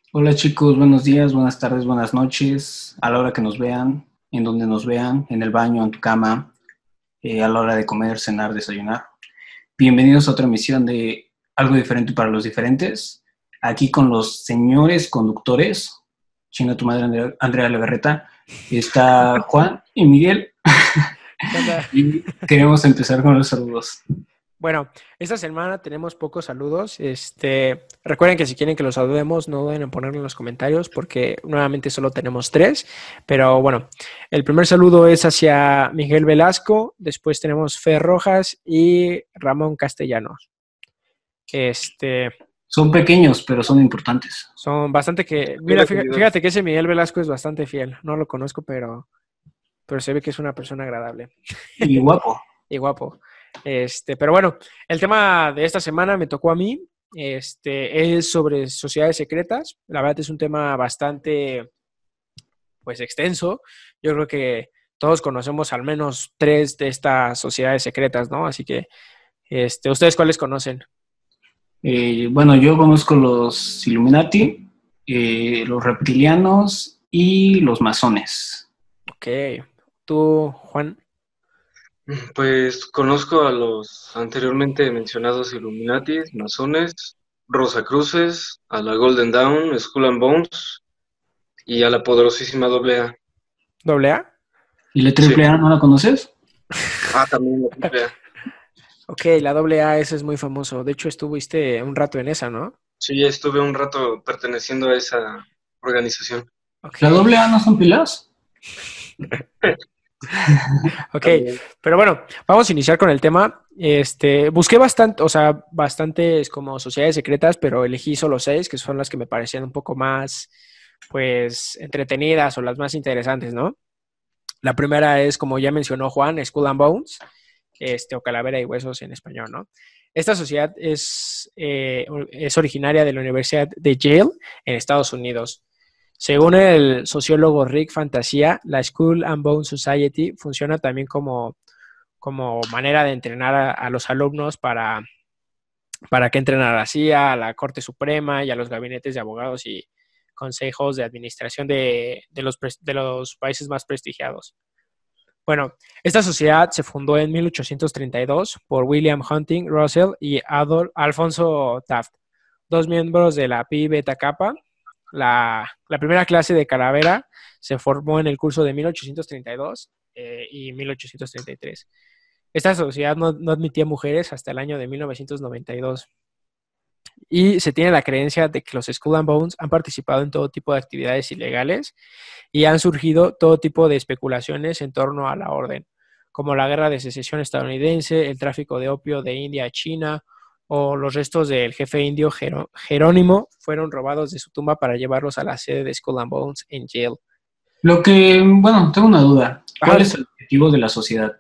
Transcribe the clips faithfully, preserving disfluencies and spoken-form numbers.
Hola chicos, buenos días, buenas tardes, buenas noches, a la hora que nos vean, en donde nos vean, en el baño, en tu cama, eh, a la hora de comer, cenar, desayunar. Bienvenidos a otra emisión de Algo Diferente para los Diferentes, aquí con los señores conductores, chinga tu madre Andrea, Andrea Legarreta, está Juan y Miguel, ¿Qué onda? y queremos empezar con los saludos. Bueno, esta semana tenemos pocos saludos. Este, recuerden que si quieren que los saludemos, no duden en ponerlo en los comentarios porque nuevamente solo tenemos tres. Pero bueno, el primer saludo es hacia Miguel Velasco, después tenemos Fer Rojas y Ramón Castellanos. Este, Son pequeños, pero son importantes. son bastante que, mira, Fieles fíjate, seguidores. fíjate que ese Miguel Velasco es bastante fiel. No lo conozco, pero, pero se ve que es una persona agradable. Y guapo. Y guapo. Este, pero bueno, el tema de esta semana me tocó a mí. Este, es sobre sociedades secretas. La verdad es un tema bastante, pues, extenso. Yo creo que todos conocemos al menos tres de estas sociedades secretas, ¿no? Así que, este, ¿ustedes cuáles conocen? Eh, bueno, yo conozco los Illuminati, eh, los reptilianos y los masones. Ok. ¿Tú, Juan? Pues conozco a los anteriormente mencionados Illuminatis, masones, Rosacruces, a la Golden Dawn, Skull and Bones y a la poderosísima Doble A. ¿Doble A? ¿Y la Sí. triple A no la conoces? Ah, también la Triple A. Ok, la doble A, ese es muy famoso. De hecho, estuviste un rato en esa, ¿no? Sí, estuve un rato perteneciendo a esa organización. Ok. ¿La doble A no son pilas? Ok, También. pero bueno, vamos a iniciar con el tema. Este, busqué bastante, o sea, bastantes como sociedades secretas, pero elegí solo seis, que son las que me parecían un poco más, pues, entretenidas o las más interesantes, ¿no? La primera es, como ya mencionó Juan, Skull and Bones, este, o Calavera y Huesos en español, ¿no? Esta sociedad es, eh, es originaria de la Universidad de Yale en Estados Unidos. Según el sociólogo Rick Fantasia, la Skull and Bone Society funciona también como, como manera de entrenar a, a los alumnos para, para que entren a la C I A, a la Corte Suprema y a los gabinetes de abogados y consejos de administración de, de, los, de los países más prestigiados. Bueno, esta sociedad se fundó en mil ochocientos treinta y dos por William Hunting Russell y Adolf Alfonso Taft, dos miembros de la Pi Beta Kappa. La, la primera clase de calavera se formó en el curso de mil ochocientos treinta y dos eh, y mil ochocientos treinta y tres. Esta sociedad no, no admitía mujeres hasta el año de mil novecientos noventa y dos. Y se tiene la creencia de que los Skull and Bones han participado en todo tipo de actividades ilegales y han surgido todo tipo de especulaciones en torno a la orden, como la guerra de secesión estadounidense, el tráfico de opio de India a China o los restos del jefe indio Jerónimo fueron robados de su tumba para llevarlos a la sede de Skull and Bones en Yale. Lo que, bueno, tengo una duda. ¿Cuál Ajá. es el objetivo de la sociedad?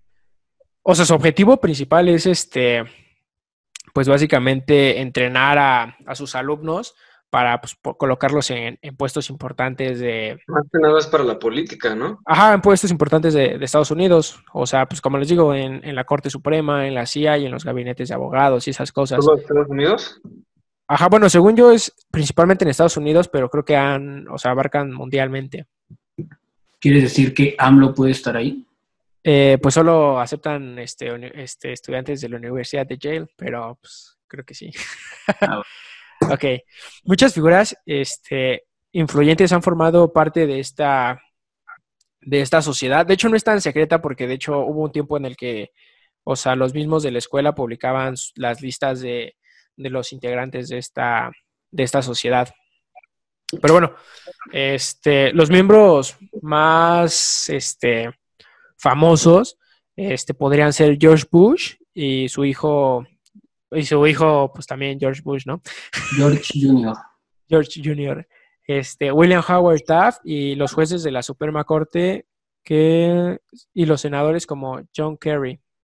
O sea, su objetivo principal es este, pues básicamente entrenar a, a sus alumnos para pues, colocarlos en, en, puestos importantes de... Más que nada es para la política, ¿no? Ajá, en puestos importantes de, de Estados Unidos. O sea, pues como les digo, en, en, la Corte Suprema, en la C I A y en los gabinetes de abogados y esas cosas. ¿Solo Estados Unidos? Ajá, bueno, según yo es principalmente en Estados Unidos, pero creo que han, o sea, abarcan mundialmente. ¿Quieres decir que AMLO puede estar ahí? Eh, pues solo aceptan este, este, estudiantes de la Universidad de Yale, pero pues creo que sí. Ah, Ok, muchas figuras este, influyentes han formado parte de esta, de esta sociedad. De hecho, no es tan secreta porque de hecho hubo un tiempo en el que, o sea, los mismos de la escuela publicaban las listas de, de los integrantes de esta, de esta sociedad. Pero bueno, este, los miembros más este, famosos este, podrían ser George Bush y su hijo, y su hijo, pues también George Bush, ¿no? George junior George junior Este, William Howard Taft y los jueces de la Suprema Corte que, y los senadores como John Kerry.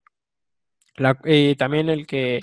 La, y también el que...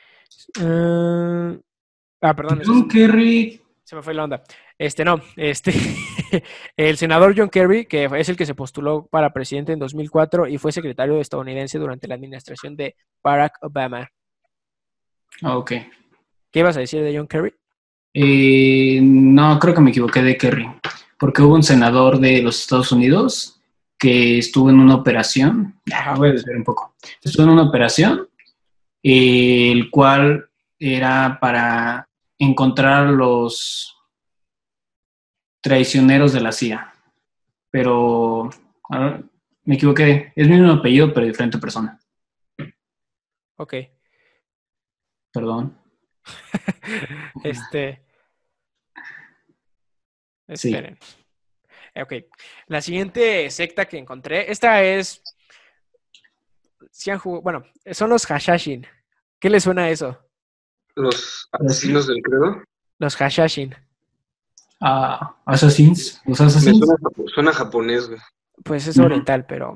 Uh, ah, perdón, ese es, John Kerry. se me fue la onda. Este, no, este... el senador John Kerry, que es el que se postuló para presidente en dos mil cuatro y fue secretario estadounidense durante la administración de Barack Obama. Ah, ok. ¿Qué ibas a decir de John Kerry? Eh, no, creo que me equivoqué de Kerry, porque hubo un senador de los Estados Unidos que estuvo en una operación, ah, voy a desviar un poco, estuvo en una operación, eh, el cual era para encontrar a los traicioneros de la C I A, pero ahora, me equivoqué, es mi mismo apellido, pero diferente persona. Ok. Perdón. este. Esperen. Sí. Ok. La siguiente secta que encontré, esta es. Si han jugado, bueno, son los Hashashin. ¿Qué les suena a eso? Los asesinos del credo. Los Hashashin. Ah, uh, Assassins. Los Assassins. Me suena, suena japonés, güey. Pues es oriental, pero.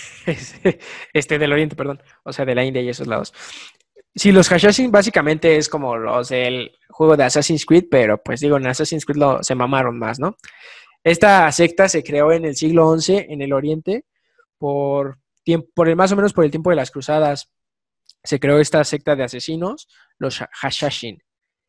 este, del oriente, perdón. O sea, de la India y esos lados. Sí, los Hashashin básicamente es como los del juego de Assassin's Creed, pero pues digo, en Assassin's Creed lo, se mamaron más, ¿no? Esta secta se creó en el siglo once en el Oriente por, tiempo, por el, más o menos por el tiempo de las cruzadas. Se creó esta secta de asesinos, los Hashashin.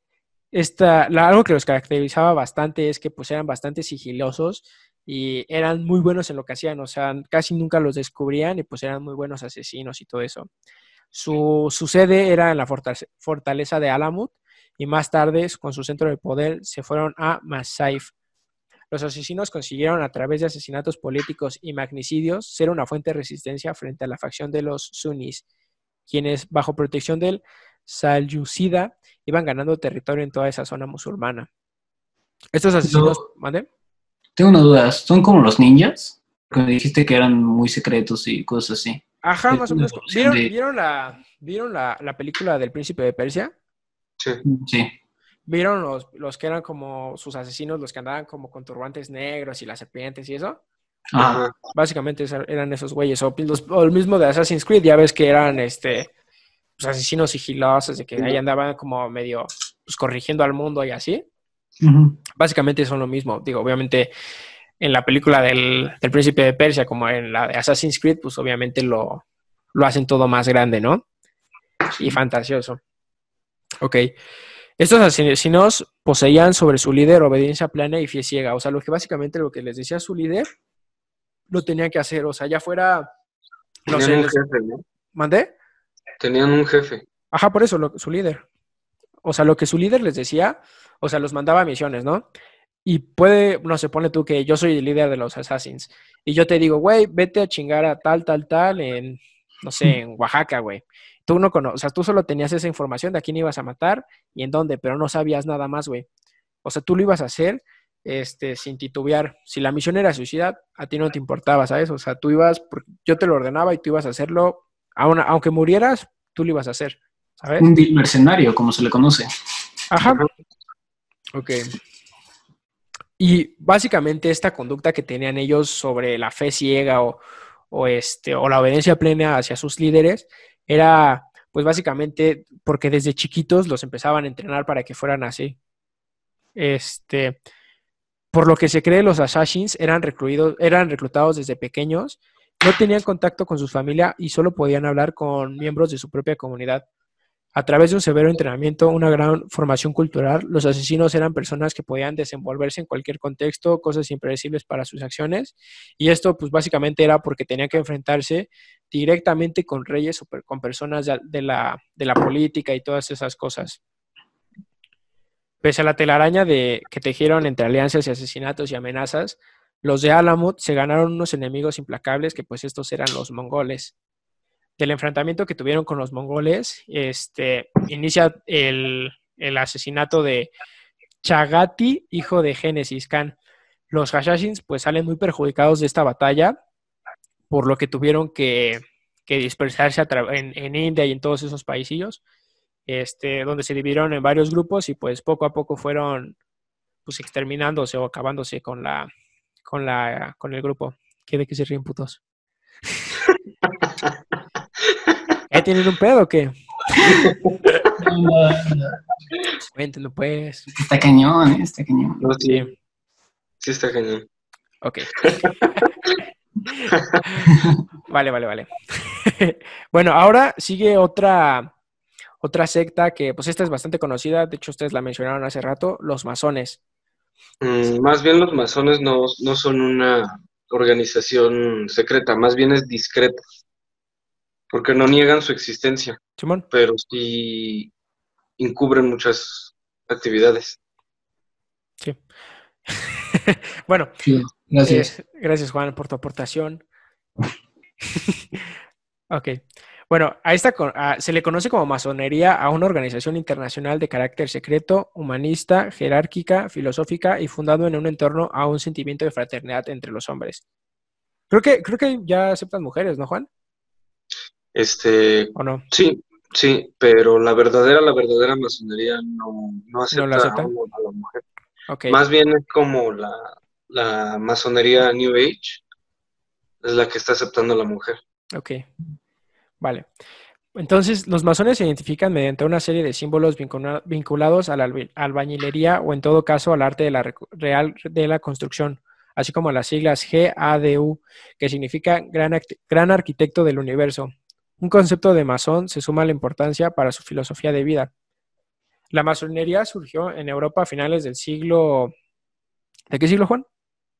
Esta, la, algo que los caracterizaba bastante es que pues eran bastante sigilosos y eran muy buenos en lo que hacían, o sea, casi nunca los descubrían y pues eran muy buenos asesinos y todo eso. Su, su sede era en la fortaleza de Alamut y más tarde, con su centro de poder, se fueron a Masaif. Los asesinos consiguieron a través de asesinatos políticos y magnicidios ser una fuente de resistencia frente a la facción de los sunnis, quienes bajo protección del Salyúcida iban ganando territorio en toda esa zona musulmana. Estos asesinos... No, ¿mande? Tengo una duda, ¿son como los ninjas? Porque me dijiste que eran muy secretos y cosas así. Ajá, más o menos. ¿Vieron, de... ¿vieron, la, ¿vieron la, la película del Príncipe de Persia? Sí. Sí. ¿Vieron los, los que eran como sus asesinos, los que andaban como con turbantes negros y las serpientes y eso? Ajá. Básicamente eran esos güeyes. O, los, o el mismo de Assassin's Creed, ya ves que eran este pues, asesinos sigilosos, de que ahí andaban como medio pues, corrigiendo al mundo y así. Uh-huh. Básicamente son lo mismo. Digo, obviamente en la película del, del Príncipe de Persia, como en la de Assassin's Creed, pues obviamente lo, lo hacen todo más grande, ¿no? Y fantasioso. Ok. Estos asesinos poseían sobre su líder obediencia plena y fe ciega. O sea, lo que básicamente lo que les decía su líder, lo tenían que hacer. O sea, ya fuera... No Tenían sé, un los... jefe, ¿no? ¿Mandé? Tenían un jefe. Ajá, por eso, lo, su líder. O sea, lo que su líder les decía, o sea, los mandaba a misiones, ¿no? Y puede, no se pone tú que yo soy el líder de los Assassins. Y yo te digo, güey, vete a chingar a tal, tal, tal en, no sé, en Oaxaca, güey. Tú no conoces, o sea, tú solo tenías esa información de a quién ibas a matar y en dónde, pero no sabías nada más, güey. O sea, tú lo ibas a hacer este, sin titubear. Si la misión era suicida, a ti no te importaba, ¿sabes? O sea, tú ibas, yo te lo ordenaba y tú ibas a hacerlo, aunque murieras, tú lo ibas a hacer, ¿sabes? Un mercenario, como se le conoce. Ajá. Ok. Y básicamente esta conducta que tenían ellos sobre la fe ciega o, o, este, o la obediencia plena hacia sus líderes era, pues básicamente, porque desde chiquitos los empezaban a entrenar para que fueran así. Este, por lo que se cree, los Assassins eran recluidos, eran reclutados desde pequeños, no tenían contacto con su familia y solo podían hablar con miembros de su propia comunidad. A través de un severo entrenamiento, una gran formación cultural, los asesinos eran personas que podían desenvolverse en cualquier contexto, cosas impredecibles para sus acciones, y esto pues básicamente era porque tenían que enfrentarse directamente con reyes o con personas de la, de la política y todas esas cosas. Pese a la telaraña de, que tejieron entre alianzas y asesinatos y amenazas, los de Alamut se ganaron unos enemigos implacables que pues estos eran los mongoles. Del enfrentamiento que tuvieron con los mongoles, este, inicia el, el asesinato de Chagati, hijo de Génesis Khan. Los Hashashins pues salen muy perjudicados de esta batalla, por lo que tuvieron que, que dispersarse a en, en India y en todos esos paisillos, este, donde se dividieron en varios grupos y pues poco a poco fueron pues exterminándose o acabándose con la, con la, con el grupo. ¿Qué de qué se ríen, putos? ¿Eh, tienen un pedo o qué? Cuéntenlo, pues. Está cañón, ¿eh? Está cañón. No, sí. sí. Sí está cañón. Ok. Vale, vale, vale. Bueno, ahora sigue otra, Otra secta que, pues esta es bastante conocida, de hecho ustedes la mencionaron hace rato, los masones. Mm, más bien los masones no, no son una organización secreta, más bien es discreta, porque no niegan su existencia, Simón. pero sí encubren muchas actividades. Sí. Bueno, Sí, gracias. eh, gracias Juan por tu aportación. Ok. Bueno, a esta co- a- se le conoce como masonería a una organización internacional de carácter secreto, humanista, jerárquica, filosófica y fundado en un entorno a un sentimiento de fraternidad entre los hombres. Creo que, creo que ya aceptan mujeres, ¿no, Juan? Este, ¿O no? sí, sí, pero la verdadera, la verdadera masonería no, no ¿No lo acepta a, aceptan? una- a la mujer. Ok, Más bien es como la, la masonería New Age, es la que está aceptando a la mujer. ok, vale. Entonces, los masones se identifican mediante una serie de símbolos vincula- vinculados a la albi- albañilería o en todo caso al arte de la recu- real de la construcción, así como las siglas G A D U, que significa gran, Act- gran arquitecto del universo. Un concepto de masón se suma a la importancia para su filosofía de vida. La masonería surgió en Europa a finales del siglo... ¿De qué siglo, Juan?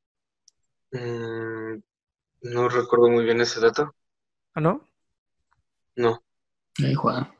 Mm, no recuerdo muy bien ese dato. ¿Ah, no? No. Ahí, Juan.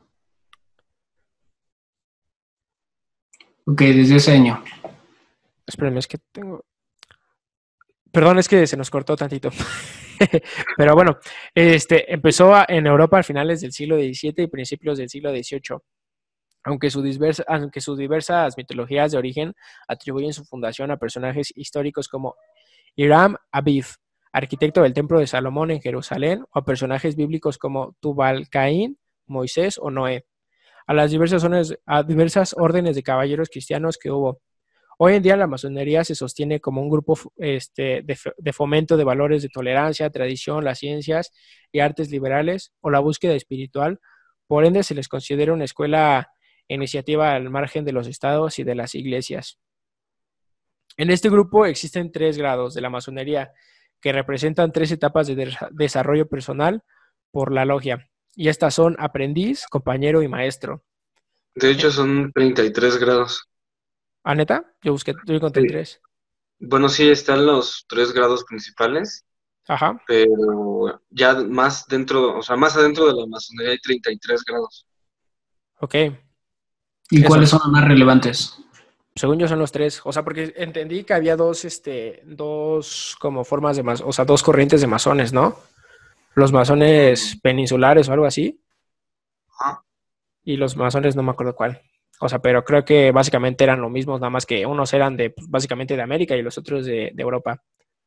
Ok, desde ese año. Espérenme, es que tengo... Perdón, es que se nos cortó tantito. Pero bueno, este, empezó a- en Europa a finales del siglo diecisiete y principios del siglo dieciocho. Aunque, su diversa- aunque sus diversas mitologías de origen atribuyen su fundación a personajes históricos como Hiram Abiv, arquitecto del Templo de Salomón en Jerusalén, o a personajes bíblicos como Tubal Caín, Moisés o Noé, a las diversas, zonas- a diversas órdenes de caballeros cristianos que hubo. Hoy en día la masonería se sostiene como un grupo este, de, de fomento de valores de tolerancia, tradición, las ciencias y artes liberales o la búsqueda espiritual. Por ende, se les considera una escuela e iniciativa al margen de los estados y de las iglesias. En este grupo existen tres grados de la masonería que representan tres etapas de de desarrollo personal por la logia. Y estas son aprendiz, compañero y maestro. De hecho, son treinta y tres grados. ¿Ah, neta? Yo busqué, yo encontré Sí. tres. Bueno, sí están los tres grados principales, Ajá, pero ya más dentro, o sea, más adentro de la masonería hay treinta y tres grados. ok. ¿Y Eso. cuáles son los más relevantes? Según yo son los tres. O sea, porque entendí que había dos, este, dos como formas de mas, o sea, dos corrientes de masones, ¿no? Los masones Mm, peninsulares o algo así, ajá. y los masones no me acuerdo cuál. O sea, pero creo que básicamente eran lo mismo, nada más que unos eran de, pues, básicamente de América y los otros de, de Europa.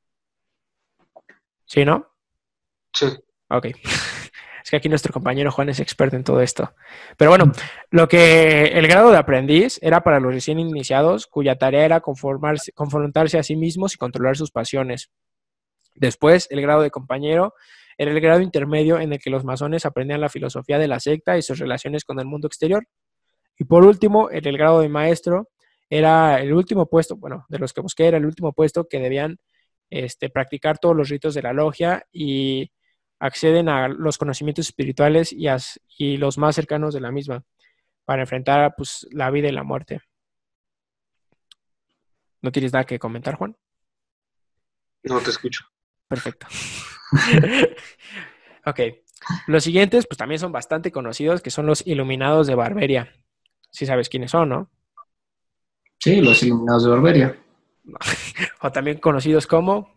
¿Sí, no? Sí. Ok. Es que aquí nuestro compañero Juan es experto en todo esto. Pero bueno, lo que el grado de aprendiz era para los recién iniciados, cuya tarea era conformarse, confrontarse a sí mismos y controlar sus pasiones. Después, el grado de compañero era el grado intermedio en el que los masones aprendían la filosofía de la secta y sus relaciones con el mundo exterior. Y por último, en el grado de maestro era el último puesto, bueno, de los que busqué era el último puesto que debían este, practicar todos los ritos de la logia y acceden a los conocimientos espirituales y, a, y los más cercanos de la misma para enfrentar pues, la vida y la muerte. ¿No tienes nada que comentar, Juan? No te escucho. Perfecto. Ok. Los siguientes, pues también son bastante conocidos, que son los Iluminados de Barberia. Sí sabes quiénes son, ¿no? Sí, los Iluminados de Barberia. O también conocidos como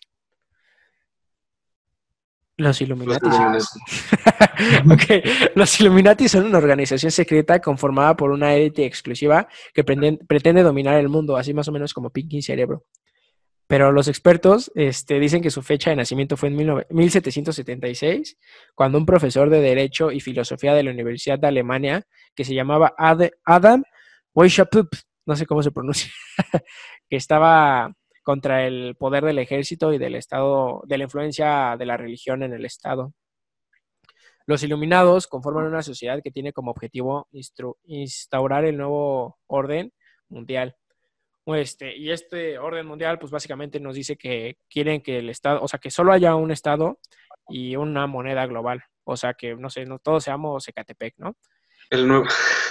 los Los Illuminati. Illuminati. Ok, los Illuminati son una organización secreta conformada por una élite exclusiva que pretende, pretende dominar el mundo, así más o menos como Pinky Cerebro. Pero los expertos este, dicen que su fecha de nacimiento fue en mil setecientos setenta y seis, cuando un profesor de Derecho y Filosofía de la Universidad de Alemania, que se llamaba Ad Adam Weishaupt, no sé cómo se pronuncia, que estaba contra el poder del ejército y del Estado, de la influencia de la religión en el Estado. Los Iluminados conforman una sociedad que tiene como objetivo instaurar el nuevo orden mundial. Este, y este orden mundial, pues básicamente nos dice que quieren que el Estado, o sea, que solo haya un Estado y una moneda global. O sea, que, no sé, no todos seamos Ecatepec, ¿no? El nuevo,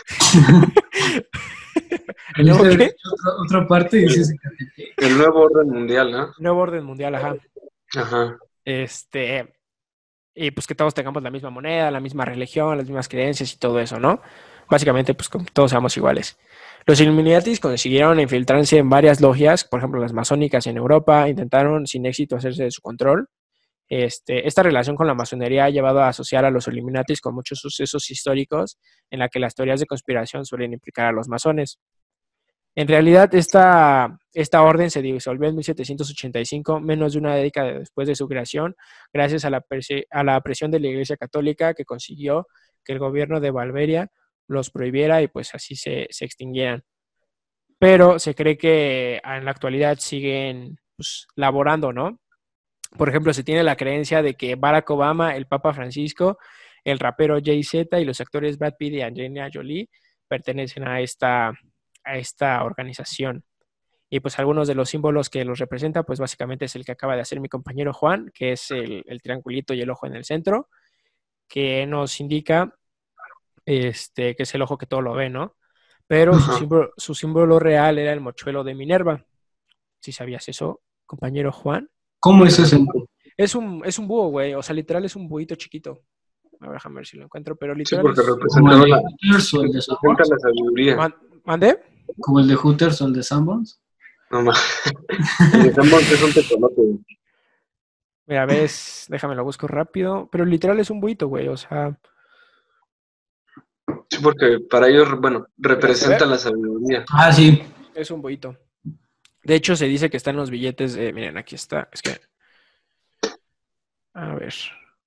¿El nuevo qué? Otra, otra parte dices el nuevo orden mundial, ¿no? Nuevo orden mundial, ajá. Ajá. Este, y pues que todos tengamos la misma moneda, la misma religión, las mismas creencias y todo eso, ¿no? Básicamente, pues que todos seamos iguales. Los Illuminatis consiguieron infiltrarse en varias logias, por ejemplo, las masónicas en Europa, intentaron sin éxito hacerse de su control. Este, esta relación con la masonería ha llevado a asociar a los Illuminatis con muchos sucesos históricos en la que las teorías de conspiración suelen implicar a los masones. En realidad, esta, esta orden se disolvió en mil setecientos ochenta y cinco, menos de una década después de su creación, gracias a la, presi- a la presión de la Iglesia Católica, que consiguió que el gobierno de Valveria los prohibiera y pues así se, se extinguieran. Pero se cree que en la actualidad siguen pues, laborando, ¿no? Por ejemplo, se tiene la creencia de que Barack Obama, el Papa Francisco, el rapero Jay-Z y los actores Brad Pitt y Angelina Jolie pertenecen a esta, a esta organización. Y pues algunos de los símbolos que los representa, pues básicamente es el que acaba de hacer mi compañero Juan, que es el, el triangulito y el ojo en el centro, que nos indica este, que es el ojo que todo lo ve, ¿no? Pero su Ajá. símbolo, su símbolo real era el mochuelo de Minerva. ¿Sí sabías eso, compañero Juan? ¿Cómo es ese? Es un, es un búho, güey. O sea, literal es un buito chiquito. A ver, déjame ver si lo encuentro, pero Sí, literal porque es... ¿Como representaba el de la, Hooters o el de representa Sanborns? la sabiduría. Man- ¿Mande? ¿Como el de Hooters o el de Sanborns? No más. El de Sanborns es un tecolote. Mira, ves, déjame lo busco rápido. Pero literal es un buito, güey. O sea, Sí, porque para ellos, bueno, mira, ¿se representa ve? la sabiduría. Ah, sí. Es un buito. De hecho, se dice que está en los billetes de... Miren, aquí está. Es que... A ver.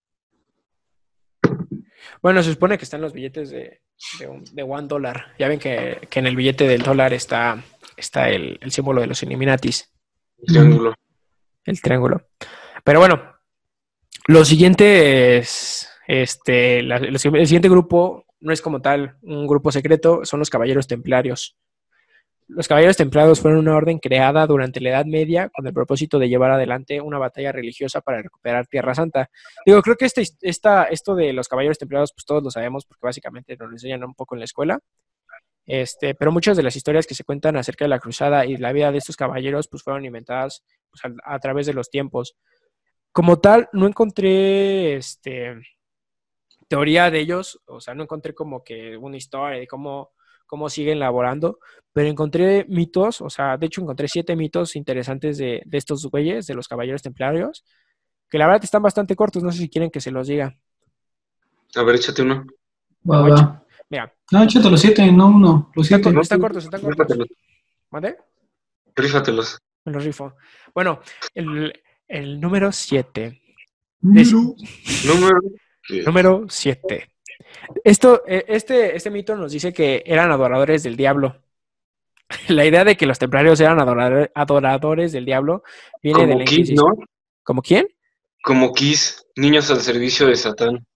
Bueno, se supone que están los billetes de, de, un, de one dólar. Ya ven que, que en el billete del dólar está, está el, el símbolo de los Illuminatis, El triángulo. el triángulo. Pero bueno, lo siguiente es, este, la- los- el siguiente grupo no es como tal un grupo secreto, son los Caballeros Templarios. Los Caballeros Templarios fueron una orden creada durante la Edad Media con el propósito de llevar adelante una batalla religiosa para recuperar Tierra Santa. Digo, creo que este, esta, esto de los Caballeros Templarios, pues todos lo sabemos porque básicamente nos lo enseñan un poco en la escuela. Este, pero muchas de las historias que se cuentan acerca de la cruzada y la vida de estos caballeros, pues fueron inventadas pues, a, a través de los tiempos. Como tal, no encontré este, teoría de ellos, o sea, no encontré como que una historia de cómo, cómo siguen laborando, pero encontré mitos, o sea, de hecho encontré siete mitos interesantes de, de estos güeyes, de los caballeros templarios, que la verdad están bastante cortos, no sé si quieren que se los diga. A ver, échate uno. Va, Me voy a echar- va. Mira, No, échate los siete, no uno, los están, siete. co- están cortos, están cortos. Rífatelos. ¿Mande? Rífatelos. Me los rifo. Bueno, el, el número siete. Número. Número. Número siete. Esto, eh, este, este mito nos dice que eran adoradores del diablo. La idea de que los templarios eran adorador- adoradores del diablo viene de Como la Kiss, Inquisición. ¿no? ¿Como quién? Como Kiss, niños al servicio de Satán.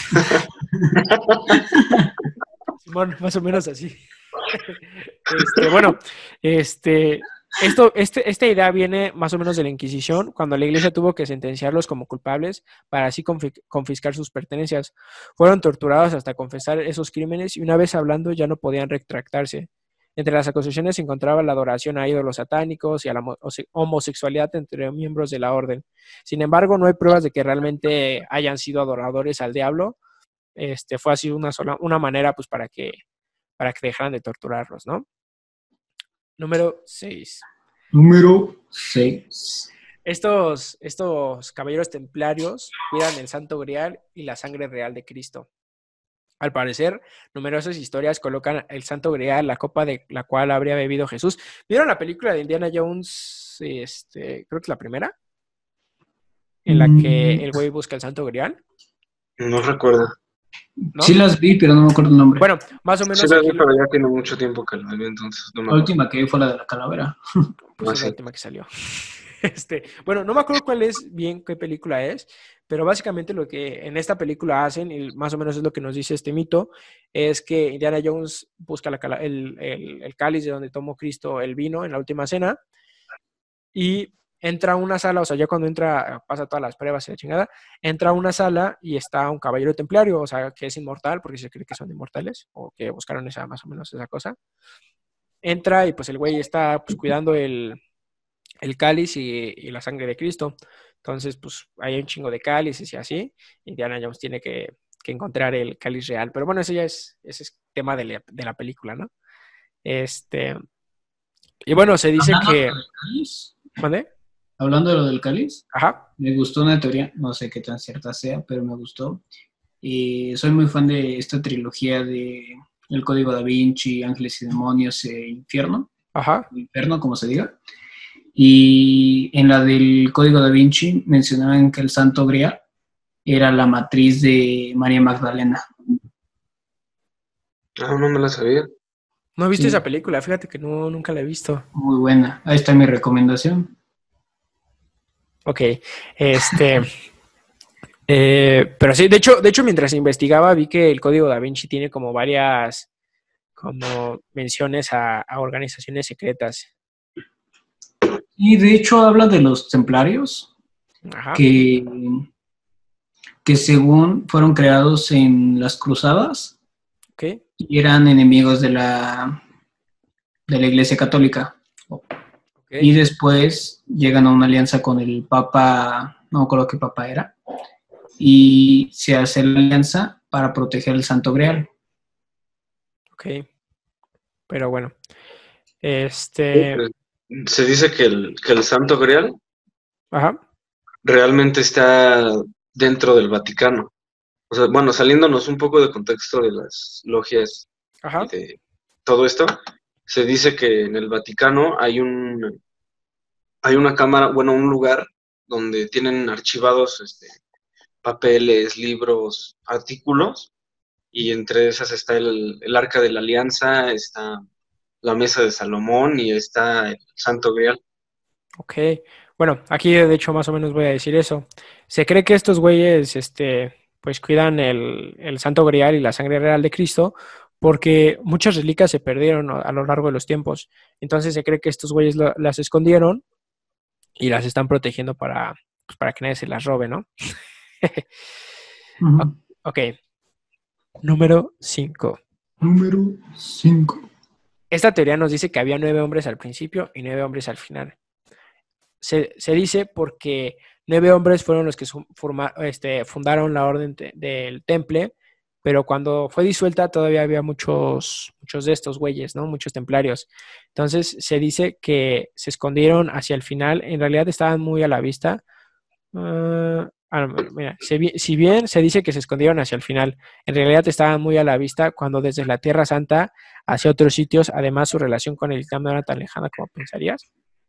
Simón, más o menos así. Este, bueno, este, esto, este, esta idea viene más o menos de la Inquisición, cuando la iglesia tuvo que sentenciarlos como culpables para así confi- confiscar sus pertenencias. Fueron torturados hasta confesar esos crímenes y una vez hablando ya no podían retractarse. Entre las acusaciones se encontraba la adoración a ídolos satánicos y a la mo- ose- homosexualidad entre miembros de la orden. Sin embargo, no hay pruebas de que realmente hayan sido adoradores al diablo. Este, fue así una sola, una manera pues para que, para que dejaran de torturarlos, ¿no? Número seis. Número seis. Estos, estos caballeros templarios cuidan el Santo Grial y la sangre real de Cristo. Al parecer, numerosas historias colocan el Santo Grial, la copa de la cual habría bebido Jesús. ¿Vieron la película de Indiana Jones? Este, creo que es la primera, en la que el güey busca el Santo Grial, No recuerdo. ¿no? Sí las vi, pero no me acuerdo el nombre. Bueno, más o menos Sí, la aquí vi, pero ya tiene mucho tiempo que la vi, entonces no me La acuerdo. última que vi fue la de la calavera. pues Ah, es sí. la última que salió. Este, bueno, no me acuerdo cuál es bien qué película es, pero básicamente lo que en esta película hacen, y más o menos es lo que nos dice este mito, es que Indiana Jones busca la cala- el, el- el cáliz de donde tomó Cristo el vino en la última cena y entra a una sala, o sea, ya cuando entra, pasa todas las pruebas y la chingada, entra a una sala y está un caballero templario, o sea, que es inmortal, porque se cree que son inmortales, o que buscaron esa, más o menos esa cosa. Entra y pues el güey está pues, cuidando el, el cáliz y, y la sangre de Cristo. Entonces, pues hay un chingo de cálices y así, y Indiana Jones tiene que, que encontrar el cáliz real. Pero bueno, ese ya es, ese es tema de la, de la película, ¿no? Este, y bueno, se dice Hablando de que... lo del cáliz, ¿Mande? hablando de lo del cáliz, Ajá. me gustó una teoría, no sé qué tan cierta sea, pero me gustó. Y soy muy fan de esta trilogía de El Código Da Vinci, Ángeles y Demonios e Infierno, Ajá. Inferno, como se diga. Y en la del Código Da Vinci mencionaban que el Santo Grial era la matriz de María Magdalena. Ah, no me la sabía. No he visto Sí, esa película, fíjate que no, nunca la he visto. muy buena. Ahí está mi recomendación. Ok, este... eh, pero sí, de hecho, de hecho, mientras investigaba vi que el Código Da Vinci tiene como varias como menciones a, a organizaciones secretas. Y de hecho habla de los templarios, Ajá. que, que según fueron creados en las cruzadas Ok. y eran enemigos de la, de la Iglesia Católica. Okay. Y después llegan a una alianza con el Papa, no me acuerdo qué Papa era, y se hace la alianza para proteger el Santo Grial. Ok. Pero bueno. Este. Pues, se dice que el, que el Santo Grial Ajá. realmente está dentro del Vaticano. O sea, bueno, saliéndonos un poco de contexto de las logias Ajá. y de todo esto, se dice que en el Vaticano hay un hay una cámara, bueno, un lugar donde tienen archivados este, papeles, libros, artículos, y entre esas está el, el Arca de la Alianza, está la Mesa de Salomón y está el Santo Grial. Ok. Bueno, aquí de hecho más o menos voy a decir eso. Se cree que estos güeyes, este, pues cuidan el, el Santo Grial y la sangre real de Cristo porque muchas reliquias se perdieron a, a lo largo de los tiempos. Entonces se cree que estos güeyes lo, las escondieron y las están protegiendo para, pues, para que nadie se las robe, ¿no? Uh-huh. Ok. Número cinco. Número cinco. Esta teoría nos dice que había nueve hombres al principio y nueve hombres al final. Se, se dice porque nueve hombres fueron los que forma, este, fundaron la orden te, del Temple, pero cuando fue disuelta todavía había muchos, muchos de estos güeyes, ¿no? Muchos templarios. Entonces se dice que se escondieron hacia el final. En realidad estaban muy a la vista. Uh, ah, mira, si, si bien se dice que se escondieron hacia el final, en realidad estaban muy a la vista cuando desde la Tierra Santa hacia otros sitios, además su relación con el Islam no era tan lejana como pensarías.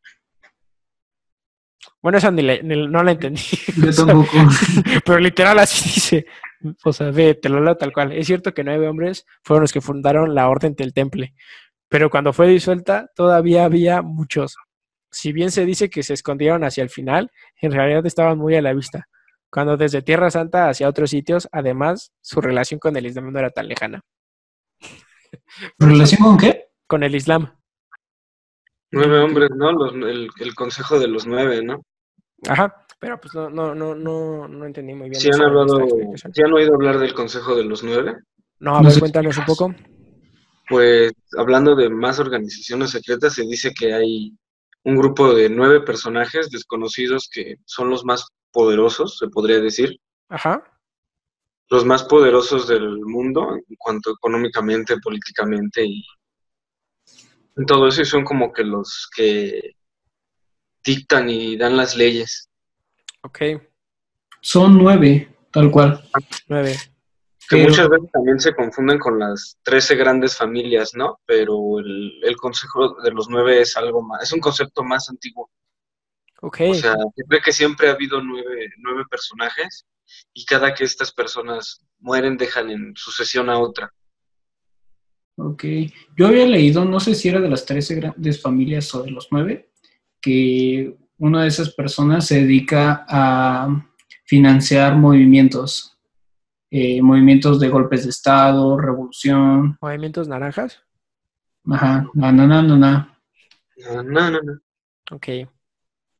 Bueno, esa ni le, ni, no la entendí. Yo tampoco. Sea, pero literal así dice. O sea, ve, te lo leo tal cual. Es cierto que nueve hombres fueron los que fundaron la Orden del Temple, pero cuando fue disuelta todavía había muchos. Si bien se dice que se escondieron hacia el final, en realidad estaban muy a la vista. Cuando desde Tierra Santa hacia otros sitios, además, su relación con el Islam no era tan lejana. ¿Relación con qué? Con el Islam. Nueve hombres, ¿no? Los, el, el consejo de los nueve, ¿no? Ajá, pero pues no, no, no, no, no entendí muy bien. ¿Sí han eso hablado, explicación. ¿sí han oído hablar del consejo de los nueve? No, a ver, cuéntanos un poco. Pues hablando de más organizaciones secretas, se dice que hay un grupo de nueve personajes desconocidos que son los más poderosos, se podría decir. Ajá. Los más poderosos del mundo en cuanto económicamente, políticamente y en todo eso, y son como que los que dictan y dan las leyes. Ok. Son nueve, tal cual. Nueve. Que Pero... muchas veces también se confunden con las trece grandes familias, ¿no? Pero el, el consejo de los nueve es algo más, es un concepto más antiguo. Ok. O sea, se cree que siempre ha habido nueve, nueve personajes y cada que estas personas mueren dejan en sucesión a otra. Ok. Yo había leído, no sé si era de las trece grandes familias o de los nueve, que una de esas personas se dedica a financiar movimientos. Eh, movimientos de golpes de estado, revolución. ¿Movimientos naranjas? Ajá, no, no, no, no, no. No, no, no, no. Ok.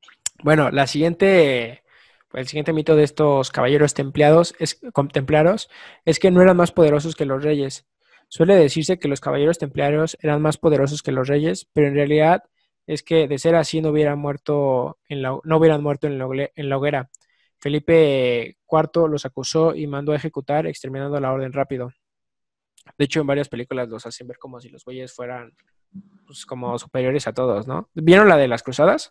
Bueno, la siguiente, pues el siguiente mito de estos caballeros templados es, com- templarios es que no eran más poderosos que los reyes. Suele decirse que los caballeros templarios eran más poderosos que los reyes, pero en realidad es que de ser así no hubieran muerto en la, no hubieran muerto en la, hogle- en la hoguera. Felipe cuarto los acusó y mandó a ejecutar, exterminando la orden rápido. De hecho, en varias películas los hacen ver como si los güeyes fueran pues, como superiores a todos, ¿no? ¿Vieron la de las cruzadas?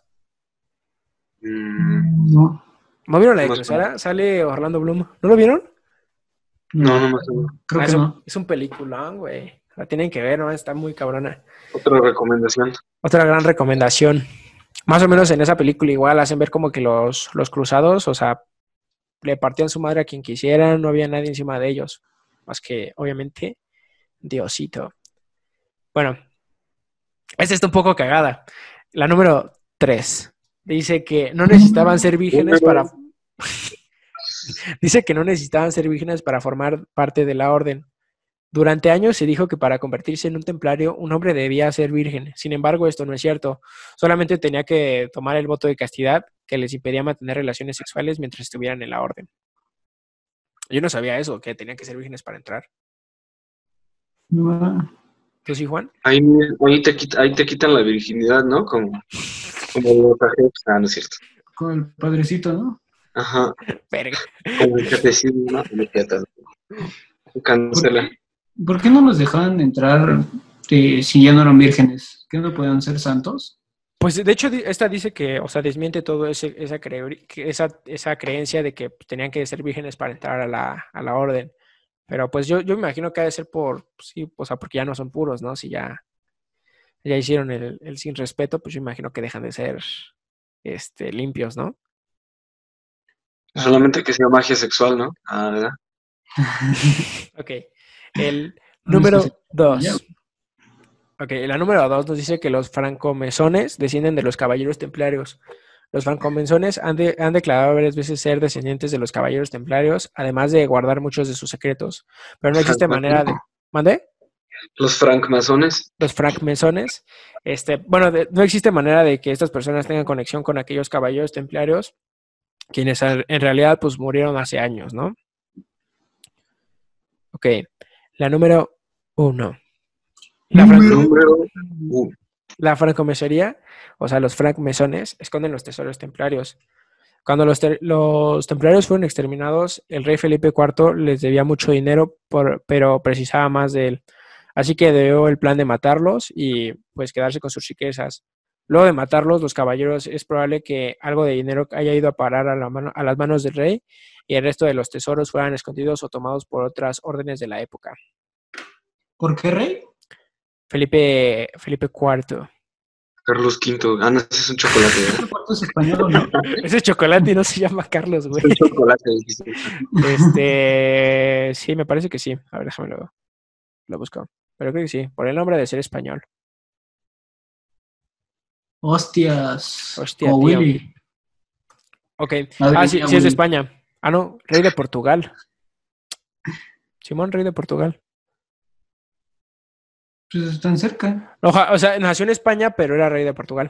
Mm, No, ¿No vieron la de más o menos. Cruzada? Sale Orlando Bloom. ¿No lo vieron? No, no, no me acuerdo. creo Ah, que es un, no. es un peliculón, güey. La tienen que ver, ¿no? Está muy cabrona. Otra recomendación. Otra gran recomendación. Más o menos en esa película igual hacen ver como que los, los cruzados, o sea, le partían su madre a quien quisieran, no había nadie encima de ellos. Más que, obviamente, Diosito. Bueno, esta está un poco cagada. La número tres. Dice que no necesitaban ser vírgenes para... Número, Dice que no necesitaban ser vírgenes para formar parte de la orden. Durante años se dijo que para convertirse en un templario un hombre debía ser virgen. Sin embargo, esto no es cierto. Solamente tenía que tomar el voto de castidad que les impedía mantener relaciones sexuales mientras estuvieran en la orden. Yo no sabía eso, que tenían que ser vírgenes para entrar. No, ¿Tú sí, Juan? ahí, ahí, te quita- ahí te quitan la virginidad, ¿no? Como, como los ajenos. Ah, no es cierto. con el padrecito, ¿no? Ajá, Verga. como el catecismo, ¿no? No es cierto. ¿Por Cancela. qué, por qué no los dejaban entrar eh, si ya no eran vírgenes? ¿Que no podían ser santos? Pues de hecho, di- esta dice que, o sea, desmiente todo ese, esa, cre- que esa, esa creencia de que pues, tenían que ser vírgenes para entrar a la, a la orden. Pero pues yo, yo me imagino que ha de ser por, pues, sí, o sea, porque ya no son puros, ¿no? Si ya, ya hicieron el, el sin respeto, pues yo imagino que dejan de ser este, limpios, ¿no? Solamente que sea magia sexual, ¿no? Ah, ¿verdad? Ok. El No es que se... número Ya. dos. Ok, la número dos nos dice que los francomesones descienden de los caballeros templarios. Los francomesones han, de- han declarado varias veces ser descendientes de los caballeros templarios, además de guardar muchos de sus secretos. Pero no existe manera de... ¿Mandé? Los francmasones. Los francmesones. Este, bueno, de- no existe manera de que estas personas tengan conexión con aquellos caballeros templarios, quienes a- en realidad pues murieron hace años, ¿no? Ok, la número uno. La, fran- Número Número uno. la francomesería, o sea, los francmesones, esconden los tesoros templarios. Cuando los, te- los templarios fueron exterminados, el rey Felipe cuarto les debía mucho dinero, por- pero precisaba más de él. Así que dio el plan de matarlos y pues quedarse con sus riquezas. Luego de matarlos, los caballeros es probable que algo de dinero haya ido a parar a, la mano- a las manos del rey y el resto de los tesoros fueran escondidos o tomados por otras órdenes de la época. ¿Por qué rey? Felipe, Felipe cuarto. Carlos quinto. Ah, no, ese es un chocolate, ¿verdad? Este cuarto es español, ¿no? Ese es chocolate y no se llama Carlos, güey. Es un chocolate. dijiste. Este, sí, me parece que sí. A ver, déjame lo, lo busco. Pero creo que sí, por el nombre de ser español. Hostias. Hostia, O tío. Willy. Ok. Madre Ah, sí, mía, sí es de Willy. España. Ah, no, rey de Portugal. Simón, rey de Portugal. Pues están cerca. Oja- o sea, nació en España, pero era rey de Portugal.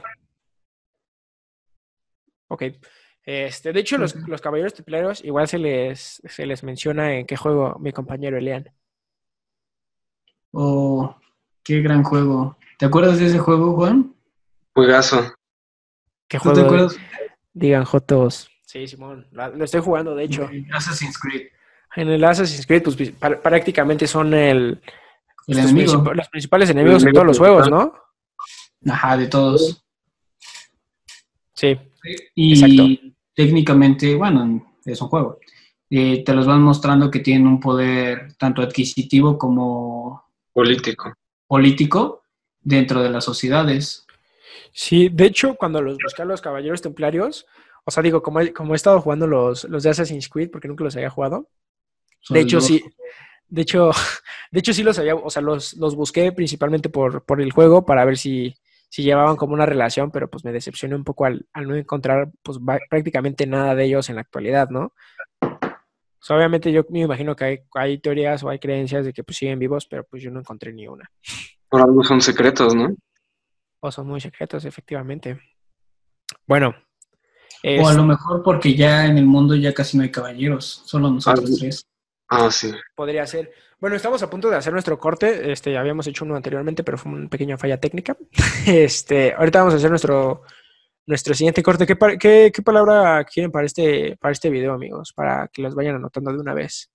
Ok. Este, de hecho, los, Ok. los caballeros templarios igual se les, se les menciona en qué juego mi compañero Elian. Oh, qué gran juego. ¿Te acuerdas de ese juego, Juan? Juegazo. ¿Qué ¿No te juego? acuerdas? Digan Jotos. Sí, Simón. la- Lo estoy jugando, de hecho. De Assassin's Creed. En el Assassin's Creed, pues pr- prácticamente son el, El los, enemigo. princip- los principales enemigos El en todos los enemigo juegos, ¿no? Ajá, de todos. Sí, Y exacto. técnicamente, bueno, es un juego. Eh, te los van mostrando que tienen un poder tanto adquisitivo como Político. político dentro de las sociedades. Sí, de hecho, cuando los busqué a los caballeros templarios, o sea, digo, como he, como he estado jugando los, los de Assassin's Creed, porque nunca los había jugado, Son de hecho, los- sí, de hecho, de hecho sí los había, o sea, los, los busqué principalmente por, por el juego para ver si, si llevaban como una relación, pero pues me decepcioné un poco al, al no encontrar pues va- prácticamente nada de ellos en la actualidad, ¿no? O sea, obviamente yo me imagino que hay, hay teorías o hay creencias de que pues siguen vivos, pero pues yo no encontré ni una. Por algo son secretos, ¿no? O son muy secretos, efectivamente. Bueno, O a Es, lo mejor porque ya en el mundo ya casi no hay caballeros, solo Ah, nosotros tres. ah, sí. podría ser. Bueno, estamos a punto de hacer nuestro corte. Este, ya habíamos hecho uno anteriormente, pero fue una pequeña falla técnica. Este, ahorita vamos a hacer nuestro, nuestro siguiente corte. ¿Qué, pa- qué, qué palabra quieren para este, para este video, amigos? Para que los vayan anotando de una vez.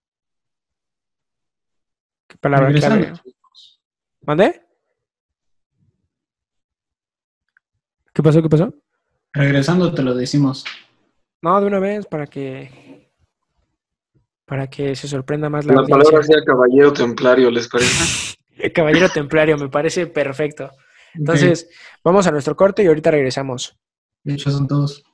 ¿Qué palabra Regresando, clave? ¿Mande? ¿Qué pasó? ¿Qué pasó? regresando te lo decimos. No, de una vez para que para que se sorprenda más la La palabra audiencia. sea caballero templario, ¿les parece? Caballero Templario, me parece perfecto. Ok, Entonces, vamos a nuestro corte y ahorita regresamos. de hecho son todos.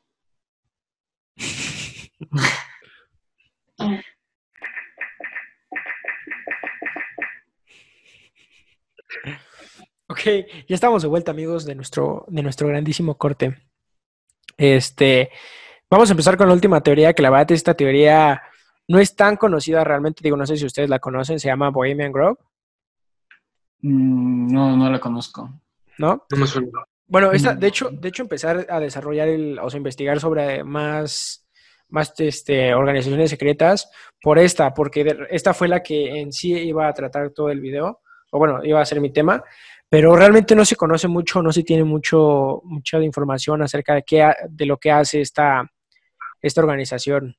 Ok, ya estamos de vuelta, amigos, de nuestro, de nuestro grandísimo corte. Este, vamos a empezar con la última teoría, que la verdad esta teoría no es tan conocida realmente, digo, no sé si ustedes la conocen, se llama Bohemian Grove, Mm, no, no la conozco. ¿no? No me suena. Bueno, esta, No. de hecho, de hecho, empezar a desarrollar el, o sea, investigar sobre más, más este, organizaciones secretas por esta, porque de- esta fue la que en sí iba a tratar todo el video, o bueno, iba a ser mi tema, pero realmente no se conoce mucho, no se tiene mucho, mucha información acerca de qué, ha- de lo que hace esta, esta organización.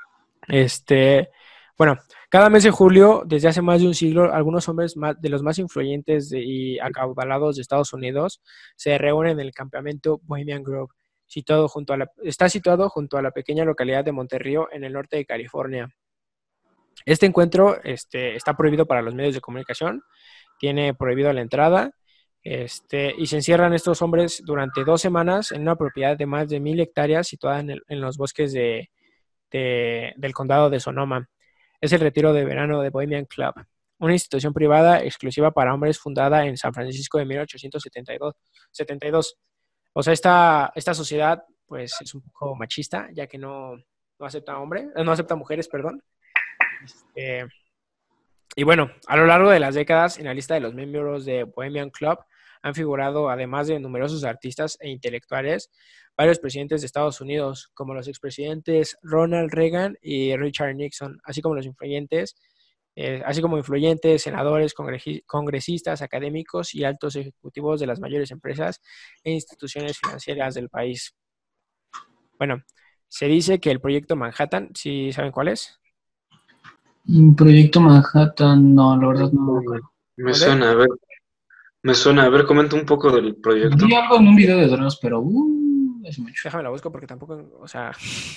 Este, bueno, cada mes de julio, desde hace más de un siglo, algunos hombres más- de los más influyentes de- y acaudalados de Estados Unidos se reúnen en el campamento Bohemian Grove, situado junto a la, está situado junto a la pequeña localidad de Monterrío, en el norte de California. Este encuentro este, está prohibido para los medios de comunicación, tiene prohibido la entrada, este, y se encierran estos hombres durante dos semanas en una propiedad de más de mil hectáreas situada en, el- en los bosques de de- del condado de Sonoma. Es el retiro de verano de Bohemian Club, una institución privada exclusiva para hombres fundada en San Francisco de mil ochocientos setenta y dos. setenta y dos. O sea, esta, esta sociedad pues es un poco machista, ya que no, no acepta hombres, no acepta mujeres, perdón. Este, y bueno, a lo largo de las décadas, en la lista de los miembros de Bohemian Club han figurado, además de numerosos artistas e intelectuales, varios presidentes de Estados Unidos, como los expresidentes Ronald Reagan y Richard Nixon, así como los influyentes, eh, así como influyentes senadores, congresi- congresistas, académicos y altos ejecutivos de las mayores empresas e instituciones financieras del país. Bueno, se dice que el proyecto Manhattan, ¿sí saben cuál es? Mm, Proyecto Manhattan, no, la verdad no me acuerdo. Me ¿Dónde? suena, a ver, me suena, a ver, comenta un poco del proyecto. Vi algo en un video de Dross, pero uh, hace mucho. Déjame la busco porque tampoco, o sea,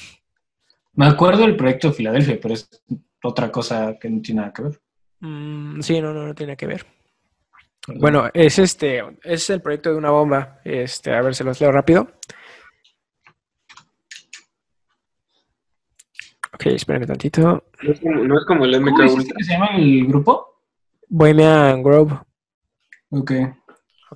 Me acuerdo del proyecto de Filadelfia, pero es otra cosa que no tiene nada que ver. mm, sí, no, no, no tiene que ver. Perdón. Bueno, es este, es el proyecto de una bomba. Este, a ver, se los leo rápido. Ok, espérenme tantito. No es como, no es como el ¿Cómo M K dijiste Ultra. que se llama el grupo? Bohemian Grove. Ok. Ok.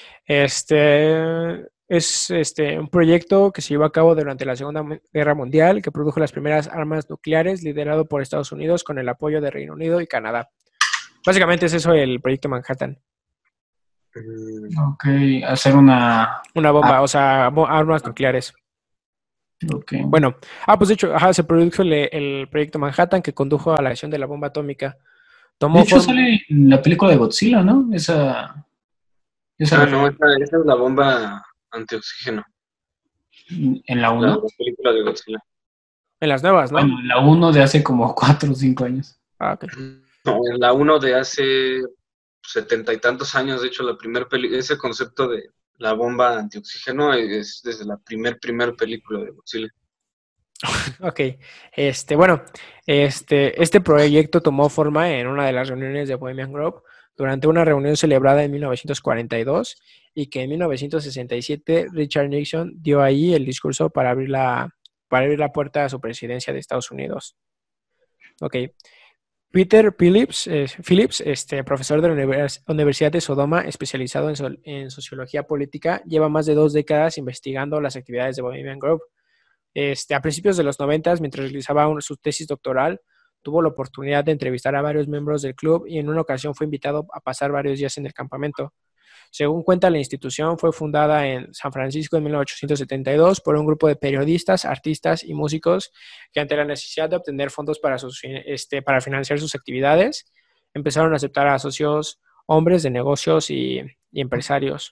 Este es este, un proyecto que se llevó a cabo durante la Segunda Mu- Guerra Mundial, que produjo las primeras armas nucleares, liderado por Estados Unidos con el apoyo de Reino Unido y Canadá. Básicamente es eso el proyecto Manhattan. Mm, Ok, hacer una... Una Ah, bomba, o sea, bo- armas nucleares. ok. Bueno, ah, pues de hecho, ajá, se produjo el, el proyecto Manhattan que condujo a la creación de la bomba atómica. De Tomó hecho forma, sale en la película de Godzilla, ¿no? Esa, esa Ah, no, referencia. esa, esa es la bomba antioxígeno, ¿En la la, uno? la película de Godzilla. en las nuevas, ¿no? Bueno, en la uno de hace como cuatro o cinco años. Ah, ok. No, en la uno de hace setenta y tantos años, de hecho, la primer peli ese concepto de la bomba antioxígeno es desde la primer, primer película de Godzilla. Ok, este, bueno, este, este proyecto tomó forma en una de las reuniones de Bohemian Grove durante una reunión celebrada en mil novecientos cuarenta y dos y que en mil novecientos sesenta y siete Richard Nixon dio ahí el discurso para abrir la, para abrir la puerta a su presidencia de Estados Unidos. Ok, Peter Phillips, eh, Phillips este, profesor de la Univers Universidad de Sodoma, especializado en, so en sociología política, lleva más de dos décadas investigando las actividades de Bohemian Grove. Este, a principios de los noventas, mientras realizaba un, su tesis doctoral, tuvo la oportunidad de entrevistar a varios miembros del club y en una ocasión fue invitado a pasar varios días en el campamento. Según cuenta la institución, fue fundada en San Francisco en mil ochocientos setenta y dos por un grupo de periodistas, artistas y músicos que ante la necesidad de obtener fondos para, sus, este, para financiar sus actividades, empezaron a aceptar a socios hombres de negocios y, y empresarios.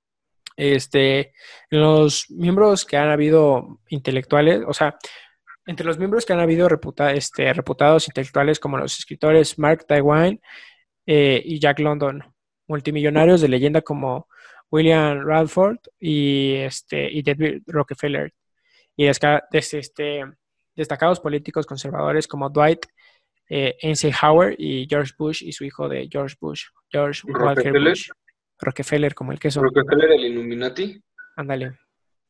Este, los miembros que han habido intelectuales, o sea, entre los miembros que han habido reputa, este, reputados intelectuales como los escritores Mark Twain eh, y Jack London, multimillonarios de leyenda como William Rutherford y, este, y David Rockefeller, y desca, des, este, destacados políticos conservadores como Dwight eh, Eisenhower y George Bush y su hijo de George Bush, George Walker Bush. Rockefeller, como el queso. Rockefeller, el Illuminati. Ándale.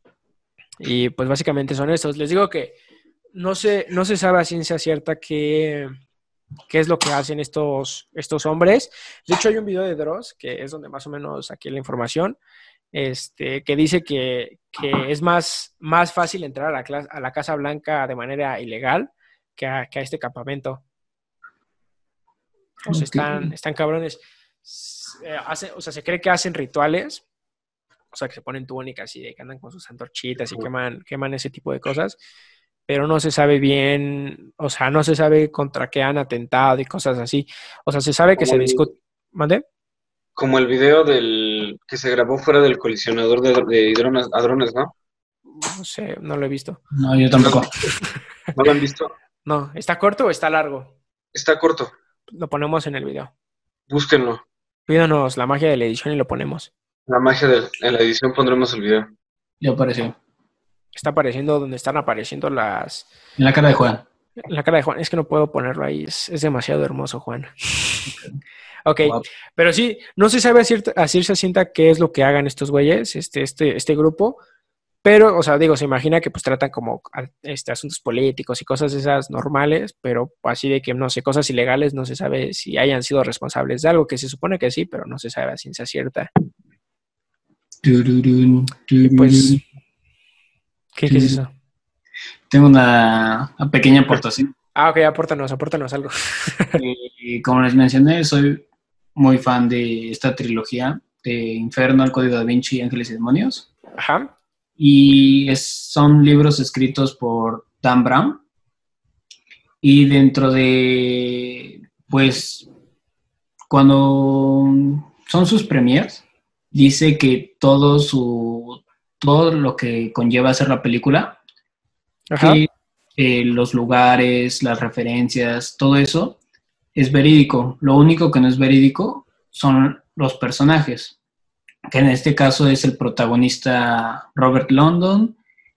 Y pues básicamente son estos. Les digo que no se, no se sabe a ciencia cierta qué, qué es lo que hacen estos, estos hombres. De hecho, hay un video de Dross, que es donde más o menos saqué la información, este, que dice que, que es más, más fácil entrar a la, clase, a la Casa Blanca de manera ilegal que a, que a este campamento. O sea, están, están cabrones. Eh, hace, o sea, se cree que hacen rituales, o sea, que se ponen túnicas y que andan con sus antorchitas y queman, queman ese tipo de cosas, pero no se sabe bien, o sea, no se sabe contra qué han atentado y cosas así. O sea, se sabe que se discute. ¿Mande? Como el video del que se grabó fuera del colisionador de, de drones, a drones, ¿no? No sé, no lo he visto. No, yo tampoco. ¿No lo han visto? No, ¿está corto o está largo? Está corto. Lo ponemos en el video. Búsquenlo. Pídanos la magia de la edición y lo ponemos. La magia de en la edición pondremos el video. Ya apareció. Está apareciendo donde están apareciendo las... En la cara de Juan. En la cara de Juan. Es que no puedo ponerlo ahí. Es, es demasiado hermoso, Juan. Ok, Wow. Pero sí, no se sabe a cierta, a ciencia cierta qué es lo que hagan estos güeyes, este, este, este grupo. Pero, o sea, digo, se imagina que pues tratan como este, asuntos políticos y cosas esas normales, pero así de que, no sé, cosas ilegales, no se sabe si hayan sido responsables de algo, que se supone que sí, pero no se sabe a ciencia cierta. Tururún, Y pues, ¿qué, ¿qué es tururún. eso? Tengo una, una pequeña aportación. Ah, ok, apórtanos, apórtanos algo. Y como les mencioné, soy muy fan de esta trilogía de Inferno, El Código Da Vinci, Ángeles y Demonios. Ajá. Y es, son libros escritos por Dan Brown. Y dentro de, pues, cuando son sus premiers, dice que todo su, todo lo que conlleva hacer la película, Ajá. que eh, los lugares, las referencias, todo eso es verídico. Lo único que no es verídico son los personajes, que en este caso es el protagonista Robert London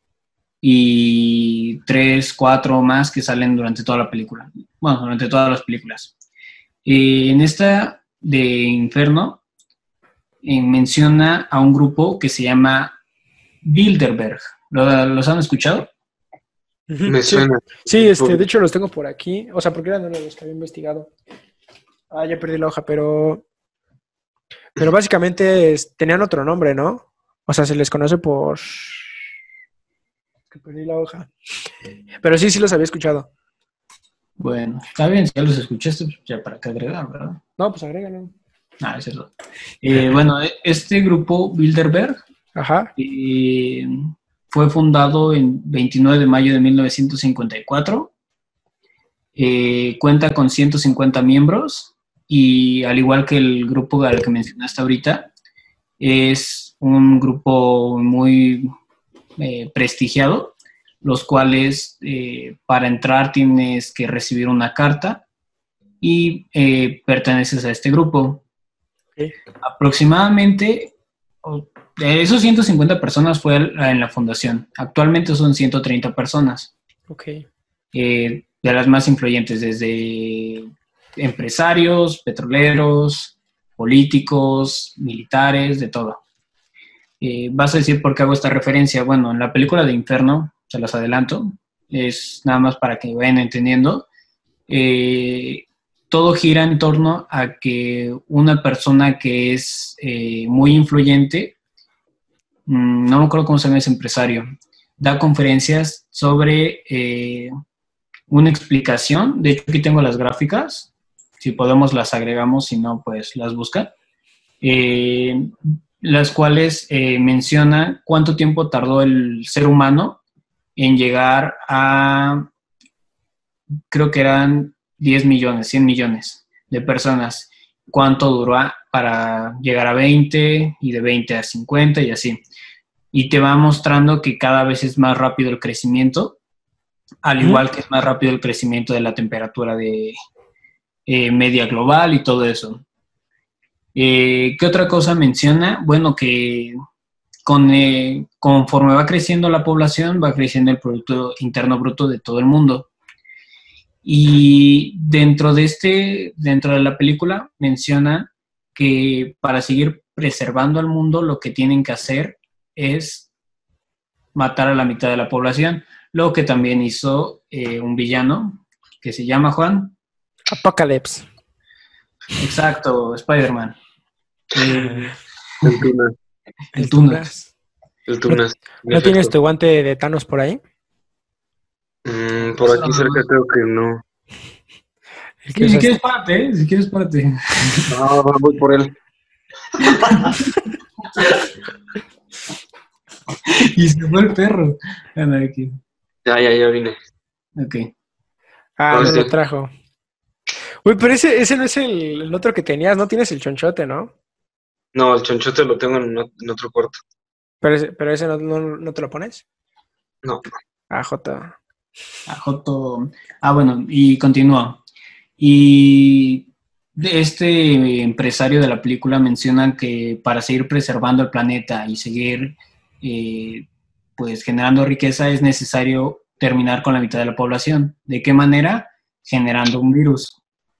y tres, cuatro más que salen durante toda la película. Bueno, durante todas las películas. Eh, en esta de Inferno eh, menciona a un grupo que se llama Bilderberg. ¿Lo- ¿Los han escuchado? Me Sí, suena. sí, este, de hecho los tengo por aquí. O sea, porque eran uno de los que había investigado. Ah, ya perdí la hoja, pero... Pero básicamente es- tenían otro nombre, ¿no? O sea, se les conoce por... Que perdí la hoja. Pero sí, sí los había escuchado. Bueno, está bien, si ya los escuchaste, pues ya para qué agregar, ¿verdad? No, pues agrégalo. Ah, es cierto. Eh, bueno, este grupo Bilderberg Ajá. eh, fue fundado en veintinueve de mayo de mil novecientos cincuenta y cuatro. Eh, cuenta con ciento cincuenta miembros y al igual que el grupo al que mencionaste ahorita, es un grupo muy eh, prestigiado, los cuales eh, para entrar tienes que recibir una carta y eh, perteneces a este grupo. Okay. Aproximadamente oh, de esos ciento cincuenta personas fue en la fundación. Actualmente son ciento treinta personas. Ok. Eh, de las más influyentes, desde empresarios, petroleros, políticos, militares, de todo. Eh, vas a decir por qué hago esta referencia. Bueno, en la película de Inferno, se las adelanto, es nada más para que vayan entendiendo. Eh, todo gira en torno a que una persona que es eh, muy influyente, mmm, no me acuerdo cómo se llama ese empresario, da conferencias sobre eh, una explicación. De hecho, aquí tengo las gráficas. Si podemos las agregamos, si no, pues las buscan. eh, las cuales eh, menciona cuánto tiempo tardó el ser humano en llegar a, creo que eran diez millones, cien millones de personas. Cuánto duró para llegar a veinte y de veinte a cincuenta y así. Y te va mostrando que cada vez es más rápido el crecimiento, al igual que es más rápido el crecimiento de la temperatura de eh, media global y todo eso. Eh, ¿Qué otra cosa menciona? Bueno, que con, eh, conforme va creciendo la población, va creciendo el Producto Interno Bruto de todo el mundo. Y dentro de, este, dentro de la película menciona que para seguir preservando al mundo lo que tienen que hacer es matar a la mitad de la población, lo que también hizo eh, un villano que se llama Juan. Apocalypse. Exacto, Spider-Man. Eh, el Tunas. El Tunas. El Tunas. ¿No, ¿no tienes tu guante de Thanos por ahí? Mm, por aquí cerca creo que no. Sí, si quieres párate, ¿eh? Si quieres párate. No, voy por él. Y se fue el perro. Anda aquí. Ya, ya, ya vine. Ok. Ah, Pues no lo sí. trajo. Uy, pero ese, ese no es el, el otro que tenías, no tienes el chonchote, ¿no? No, el chonchote lo tengo en, en otro cuarto. Pero ese, pero ese no, no, no te lo pones. No. Ah, Jota. A Joto. Ah, bueno, y continúa. Y de este empresario de la película menciona que para seguir preservando el planeta y seguir eh, pues generando riqueza es necesario terminar con la mitad de la población. ¿De qué manera? Generando un virus.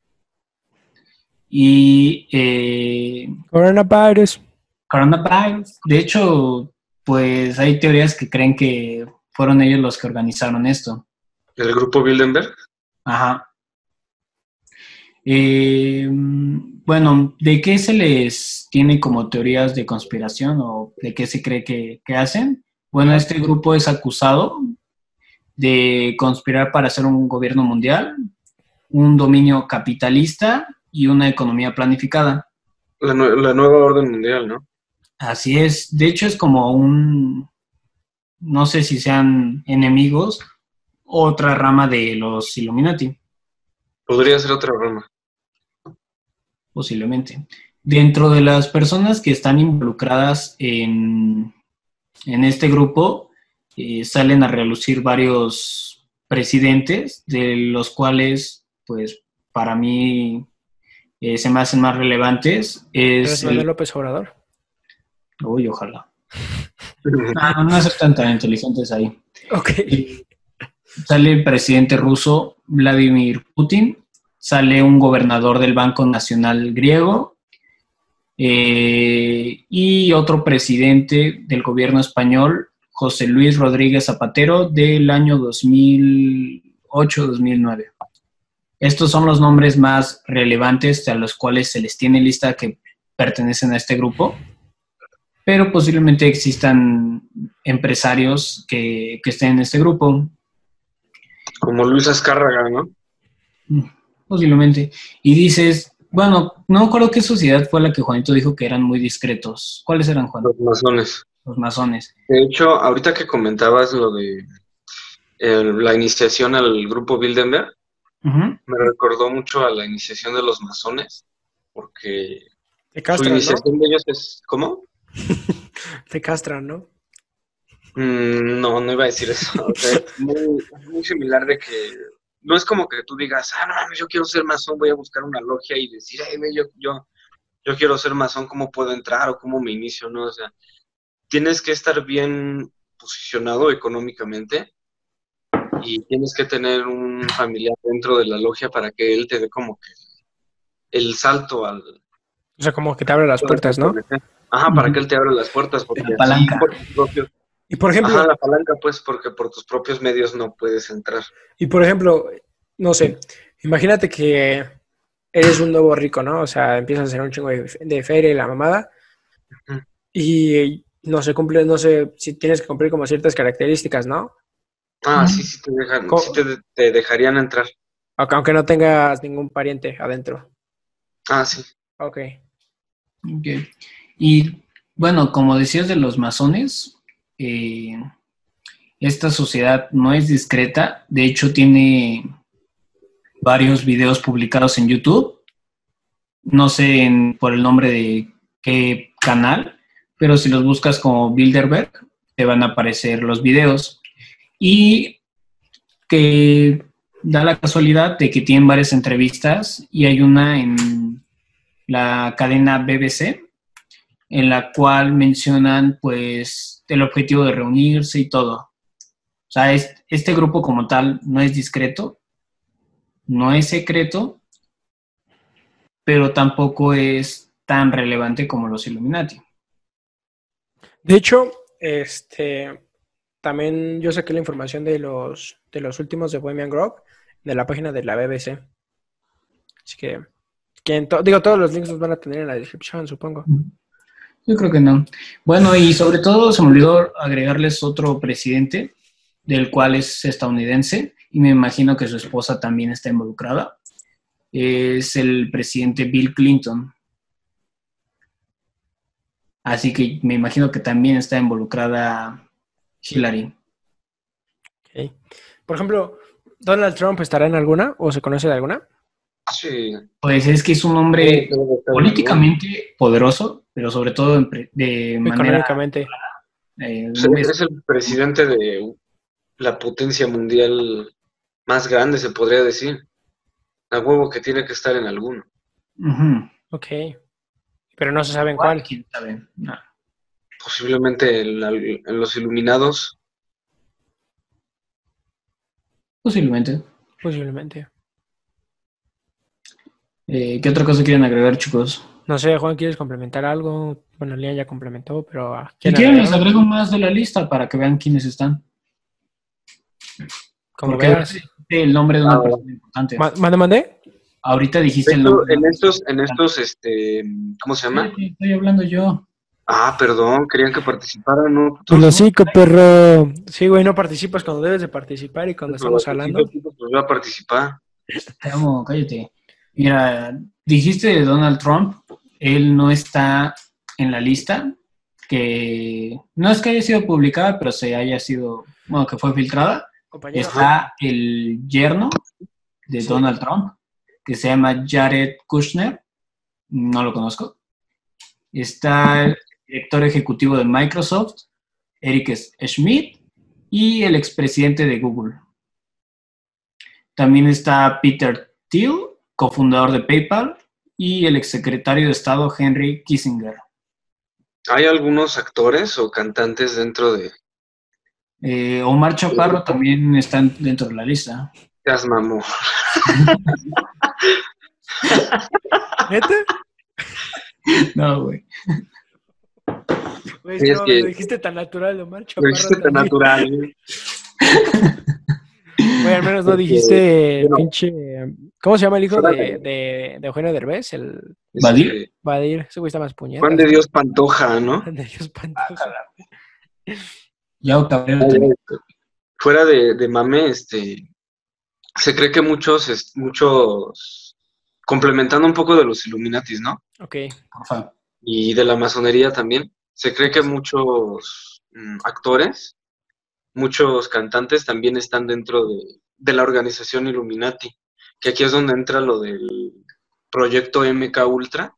Y eh, Coronavirus. coronavirus. De hecho, pues hay teorías que creen que fueron ellos los que organizaron esto. ¿El grupo Bilderberg? Ajá. Eh, bueno, ¿de qué se les tiene como teorías de conspiración o de qué se cree que, que hacen? Bueno, este grupo es acusado de conspirar para hacer un gobierno mundial, un dominio capitalista y una economía planificada. La, nue- la nueva orden mundial, ¿no? Así es. De hecho, es como un, no sé si sean enemigos, otra rama de los Illuminati. Podría ser otra rama. Posiblemente. Dentro de las personas que están involucradas en, en este grupo, eh, salen a relucir varios presidentes, de los cuales, pues, para mí eh, se me hacen más relevantes. Es ¿Andrés Manuel el... López Obrador? Uy, ojalá. No, no aceptan tan inteligentes ahí. Ok. Eh, sale el presidente ruso Vladimir Putin, sale un gobernador del Banco Nacional griego eh, y otro presidente del gobierno español, José Luis Rodríguez Zapatero, del año dos mil ocho dos mil nueve. Estos son los nombres más relevantes a los cuales se les tiene lista que pertenecen a este grupo, pero posiblemente existan empresarios que, que estén en este grupo. Como Luis Azcárraga, ¿no? Posiblemente. Y dices, bueno, no recuerdo qué sociedad fue la que Juanito dijo que eran muy discretos. ¿Cuáles eran, Juan? Los masones. Los masones. De hecho, ahorita que comentabas lo de el- la iniciación al grupo Bilderberg, Uh-huh. me recordó mucho a la iniciación de los masones, porque Te su castran, iniciación de ellos es... ¿Cómo? ¿no? Te castran, ¿no? Mm, no, no iba a decir eso. O sea, es muy, muy similar de que no es como que tú digas, ah, no mames, yo quiero ser masón, voy a buscar una logia y decir, hey, ve, yo, yo, yo quiero ser masón, ¿cómo puedo entrar o cómo me inicio? ¿No? O sea, tienes que estar bien posicionado económicamente y tienes que tener un familiar dentro de la logia para que él te dé como que el salto al... O sea, como que te abre las puertas, ¿no? Ajá, para que él te abra las puertas, porque La así palanca. por tus propios... Y por ejemplo, Ajá, la palanca, pues, porque por tus propios medios no puedes entrar. y por ejemplo, no sé, imagínate que eres un nuevo rico, ¿no? O sea, empiezas a hacer un chingo de, de feria y la mamada, Ujú. y no sé, cumple, no sé si tienes que cumplir como ciertas características, ¿no? Ah, Ujú. sí, sí te dejan, ¿Cómo? sí te, te dejarían entrar. Aunque aunque no tengas ningún pariente adentro. Ah, sí. Ok. Ok. Y bueno, como decías de los masones, eh, esta sociedad no es discreta. De hecho, tiene varios videos publicados en YouTube. No sé en- por el nombre de qué canal, pero si los buscas como Bilderberg, te van a aparecer los videos. Y que da la casualidad de que tienen varias entrevistas y hay una en la cadena B B C en la cual mencionan pues el objetivo de reunirse y todo. O sea, es- este grupo como tal no es discreto, no es secreto, pero tampoco es tan relevante como los Illuminati. De hecho, este, también yo saqué la información de los, de los últimos de Bohemian Grove de la página de la B B C. Así que, que en to- digo, todos los links los van a tener en la descripción, supongo. Yo creo que no. Bueno, y sobre todo se me olvidó agregarles otro presidente, del cual es estadounidense, y me imagino que su esposa también está involucrada. Es el presidente Bill Clinton. Así que me imagino que también está involucrada Hillary. Ok. Por ejemplo, ¿Donald Trump estará en alguna o se conoce de alguna? Sí, Pues es que es un sí, hombre debe estar en alguno. políticamente poderoso, pero sobre todo en pre- de manera Económicamente. eh, Pues muy... es es el presidente de la potencia mundial más grande, se podría decir. A huevo que tiene que estar en alguno. Ujú. Ok. Pero no se sabe en Igual, cuál. quién sabe. No, Posiblemente en, la- en los Iluminados. posiblemente. Posiblemente. Eh, ¿qué otra cosa quieren agregar, chicos? No sé, Juan, ¿quieres complementar algo? Bueno, Lian ya complementó, pero ¿a Si quién quieren, les agregarlo? agrego más de la lista para que vean quiénes están. Como Porque ahorita veas. dijiste el nombre de una Ah, persona importante. Ma- ¿Mande, mande? Ahorita dijiste de el hecho, nombre de en una persona estos, en importante. estos, este, ¿cómo se llama? Cállate, estoy hablando yo. Ah, perdón, querían que participaran, ¿no? El Putos. hocico, perro. Sí, güey, no participas cuando debes de participar y cuando estamos Sí, hablando. pues voy a participar. Te amo, cállate. Mira, dijiste de Donald Trump, él no está en la lista, que no es que haya sido publicada, pero se haya sido, bueno, que fue filtrada. Compañero. Está el yerno de Sí. Donald Trump, que se llama Jared Kushner, no lo conozco. Está el director ejecutivo de Microsoft, Eric Schmidt, y el expresidente de Google. También está Peter Thiel, cofundador de PayPal, y el exsecretario de Estado Henry Kissinger. ¿Hay algunos actores o cantantes dentro de Eh, Omar Chaparro también está dentro de la lista. Gas Mamó? ¿Neta? No, güey. Güey, es Sí, que es no, que lo dijiste tan natural, Omar lo Chaparro dijiste tan también. natural, ¿eh? Güey, al menos no Porque, dijiste bueno, pinche... ¿Cómo se llama el hijo fuera de, de de, de Eugenio Derbez? El ¿Badir? este, Badir. Ese güey está más Juan puñetas, de ¿no? Dios Pantoja, ¿no? De Dios Pantoja. Yao Cabrera también. Fuera de, de mame, este, se cree que muchos, es- muchos, complementando un poco de los Illuminatis, ¿no? Ok. Porfa. Y de la masonería también, se cree que muchos mm, actores, muchos cantantes también están dentro de, de la organización Illuminati, que aquí es donde entra lo del proyecto M K Ultra,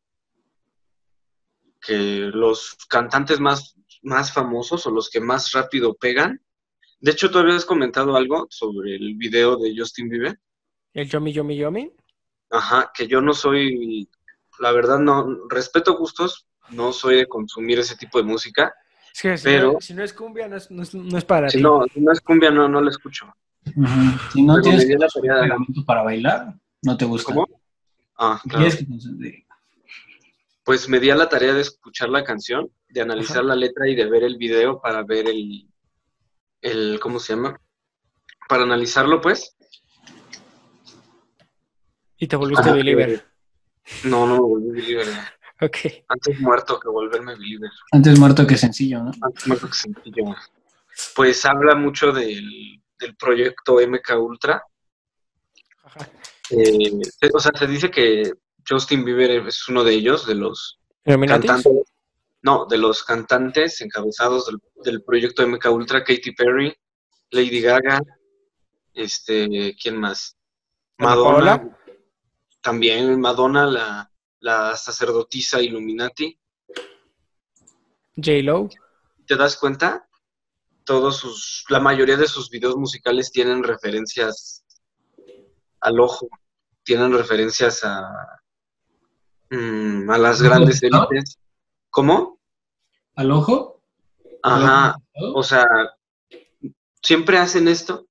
que los cantantes más, más famosos o los que más rápido pegan. De hecho, tú habías comentado algo sobre el video de Justin Bieber. El Yomi Yomi Yomi. Ajá, que yo no soy, la verdad no, respeto gustos, no soy de consumir ese tipo de música, Es que si, pero no, si no es cumbia, no es, no es, no es para si ti. no, si no es cumbia, no, no la escucho. Ujú. Si no Pero tienes me que dio la consumir tarea. pegamento para bailar, no te gusta. ¿Cómo? Ah, Si claro. tienes que consumir- Pues me di a la tarea de escuchar la canción, de analizar Ajá. la letra y de ver el video para ver el, el, ¿cómo se llama? Para analizarlo, pues. Y te volviste Como believer. que- No, no me volví believer. ¿No? Ok. Antes muerto que volverme believer. Antes muerto que sencillo, ¿no? Antes muerto que sencillo. Pues habla mucho del, del proyecto M K Ultra. Ajá. Eh, o sea, se dice que Justin Bieber es uno de ellos, de los ¿Illuminatis? cantantes, no, de los cantantes encabezados del, del proyecto M K Ultra, Katy Perry, Lady Gaga, este, ¿quién más? ¿Ana Madonna, Paola? también Madonna, la, la sacerdotisa Illuminati. J-Lo. ¿Te das cuenta? Todos sus, la mayoría de sus videos musicales tienen referencias al ojo, tienen referencias a, mm, a las grandes élites. ¿Cómo? ¿Al ojo? Ajá, o sea, siempre hacen esto.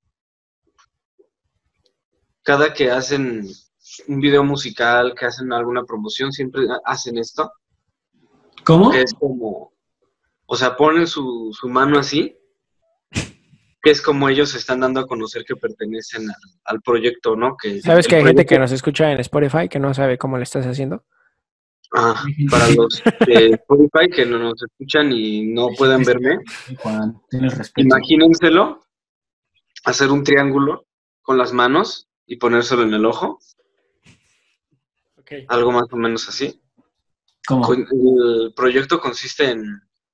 Cada que hacen un video musical, que hacen alguna promoción, siempre hacen esto. ¿Cómo? Que es como, o sea, ponen su, su mano así, que es como ellos se están dando a conocer que pertenecen al, al proyecto, ¿no? Que ¿Sabes el que hay gente que proyecto- nos escucha en Spotify que no sabe cómo le estás haciendo? Ah, para los de Spotify que no nos escuchan y no pueden verme, Juan, tienes respeto. imagínenselo, hacer un triángulo con las manos y ponérselo en el ojo, Okay. algo más o menos así. ¿Cómo? Con- El proyecto consiste en,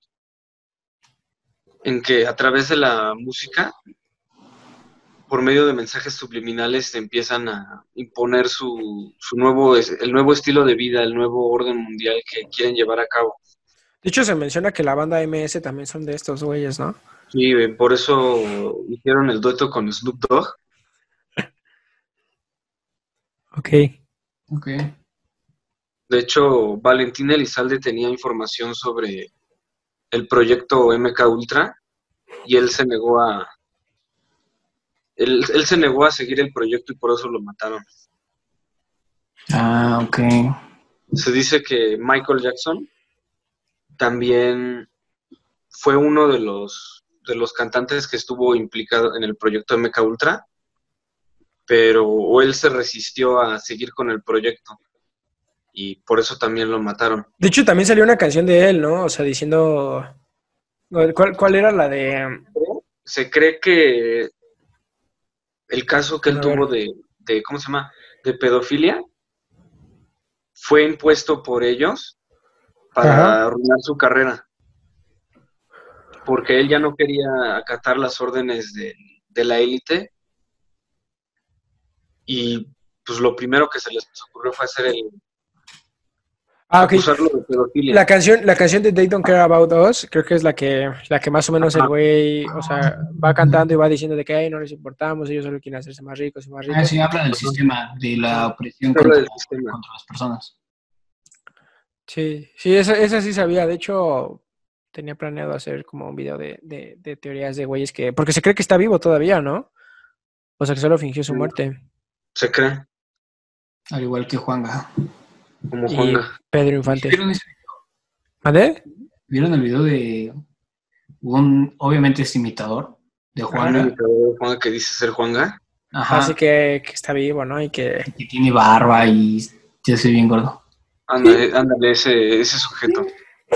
en que a través de la música, por medio de mensajes subliminales, te empiezan a imponer su, su nuevo, es- el nuevo estilo de vida, el nuevo orden mundial que quieren llevar a cabo. De hecho, se menciona que la banda M S también son de estos güeyes, ¿no? Y eh, por eso hicieron el dueto con Snoop Dogg. Ok. Ok. De hecho, Valentín Elizalde tenía información sobre el proyecto M K Ultra y él se negó a él, él se negó a seguir el proyecto y por eso lo mataron. Ah, ok. Se dice que Michael Jackson también fue uno de los de los cantantes que estuvo implicado en el proyecto M K Ultra, pero o él se resistió a seguir con el proyecto y por eso también lo mataron. De hecho, también salió una canción de él, ¿no? O sea, diciendo... ¿Cuál, cuál era la de...? Se cree que el caso que él A tuvo ver. de, de, ¿cómo se llama?, de pedofilia, fue impuesto por ellos para Ajá. arruinar su carrera. Porque él ya no quería acatar las órdenes de, de la élite. Y pues lo primero que se les ocurrió fue hacer el Ah, ok. acusarlo de pedofilia. La canción, la canción de They Don't Care About Us, creo que es la que, la que más o menos el Ajá. güey, o sea, va cantando y va diciendo de que "Ay, no les importamos, ellos solo quieren hacerse más ricos y más ricos". Ah, sí, habla del sistema, de la Ajá. opresión Habla contra, del sistema. contra las personas. Sí, sí, esa, esa sí sabía. De hecho, tenía planeado hacer como un video de, de, de teorías de güeyes que... Porque se cree que está vivo todavía, ¿no? O sea, que solo fingió su muerte. Se cree, Al igual que Juanga. como Y Juanga. Pedro Infante. ¿Vieron, ese- ¿Mande? ¿Vieron el video de un, obviamente es imitador, de Un Juanga? imitador de Juanga que dice ser Juanga. Ajá. Así que, que está vivo, ¿no? Y que... Que tiene barba y ya soy bien gordo. Ándale, ándale, ese, ese sujeto.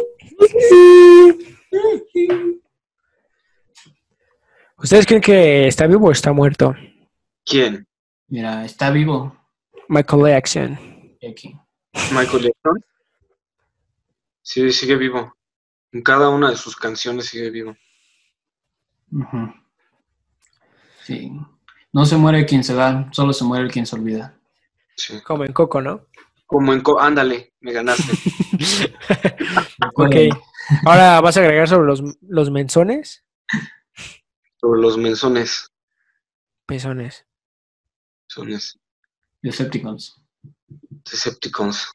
¿Ustedes creen que está vivo o está muerto? ¿Quién? Mira, está vivo. Michael Jackson. Aquí. Michael Jackson. Sí, sigue vivo. En cada una de sus canciones sigue vivo. Ujú. Sí. No se muere quien se da, solo se muere quien se olvida. Sí. Como en Coco, ¿no? Como en... Co- ándale, me ganaste. Ok. Ahora vas a agregar sobre los, los menzones. Sobre los menzones. Pezones. Menzones. Decepticons. Decepticons.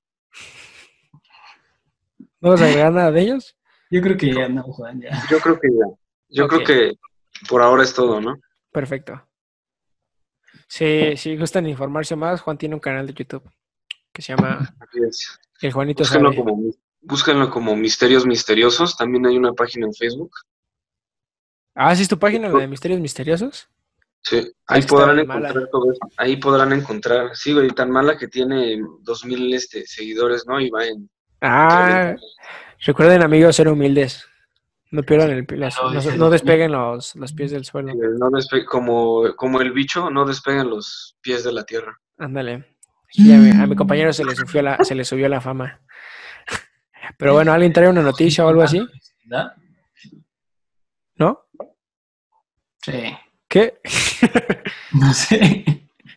¿No vas a agregar nada de ellos? Yo creo que ya no, Juan, ya. Yo creo que ya. Yo Ok. creo que por ahora es todo, ¿no? Perfecto. Si, si gustan informarse más, Juan tiene un canal de YouTube que se llama Así es. El Juanito Búsquenlo Sabe. como, búsquenlo como Misterios Misteriosos. También hay una página en Facebook. Ah, ¿sí es tu página, la de Misterios Misteriosos? Sí, Ah, ahí es que está podrán bien encontrar mala. todo eso. Ahí podrán encontrar. Sí, güey, tan mala que tiene dos mil este, seguidores, ¿no? Y va en... Ah, recuerden, amigos, ser humildes. No pierdan el, los- Pero no, dice no dos despeguen los, los pies del suelo. No despe- como, como el bicho, no despeguen los pies de la tierra. Ándale. Aquí a mi, a mi compañero se le subió la, se le subió la fama. Pero bueno, ¿alguien trae una noticia o algo así? ¿Verdad? ¿No? Sí. ¿Qué? No sé.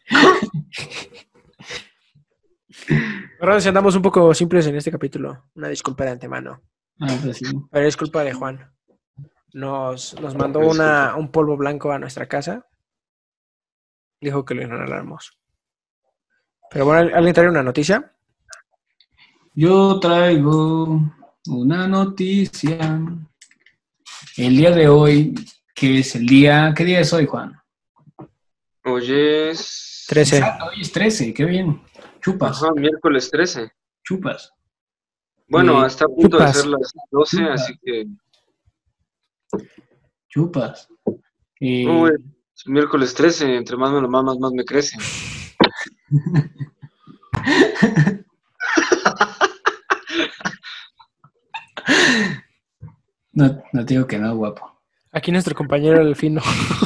Perdón si andamos un poco simples en este capítulo. Una disculpa de antemano. Ah, pues sí. Pero es culpa de Juan. Nos, nos mandó Disculpa. una, un polvo blanco a nuestra casa. Dijo que lo inhaláramos. Pero bueno, ¿alguien trae una noticia? Yo traigo una noticia. El día de hoy, que es el día... ¿Qué día es hoy, Juan? Hoy es... trece. Exacto, hoy es trece, qué bien. Chupas, Ajá, miércoles trece. chupas. Bueno, Eh, está a punto de chupas. ser las doce, Chupas. así que... Chupas. Eh, Uy, es miércoles trece, entre más me lo mamas, más me crece. no, no te digo que no, guapo. Aquí nuestro compañero el fino.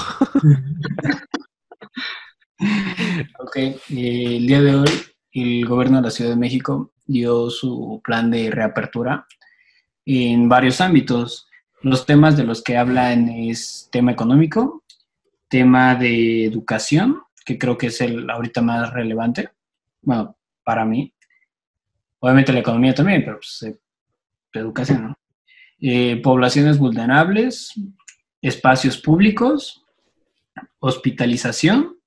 Ok, eh, el día de hoy el gobierno de la Ciudad de México dio su plan de reapertura en varios ámbitos. Los temas de los que hablan es tema económico, tema de educación, que creo que es el ahorita más relevante, bueno, para mí. Obviamente la economía también, pero pues eh, educación, ¿no? Eh, poblaciones vulnerables, espacios públicos, hospitalización,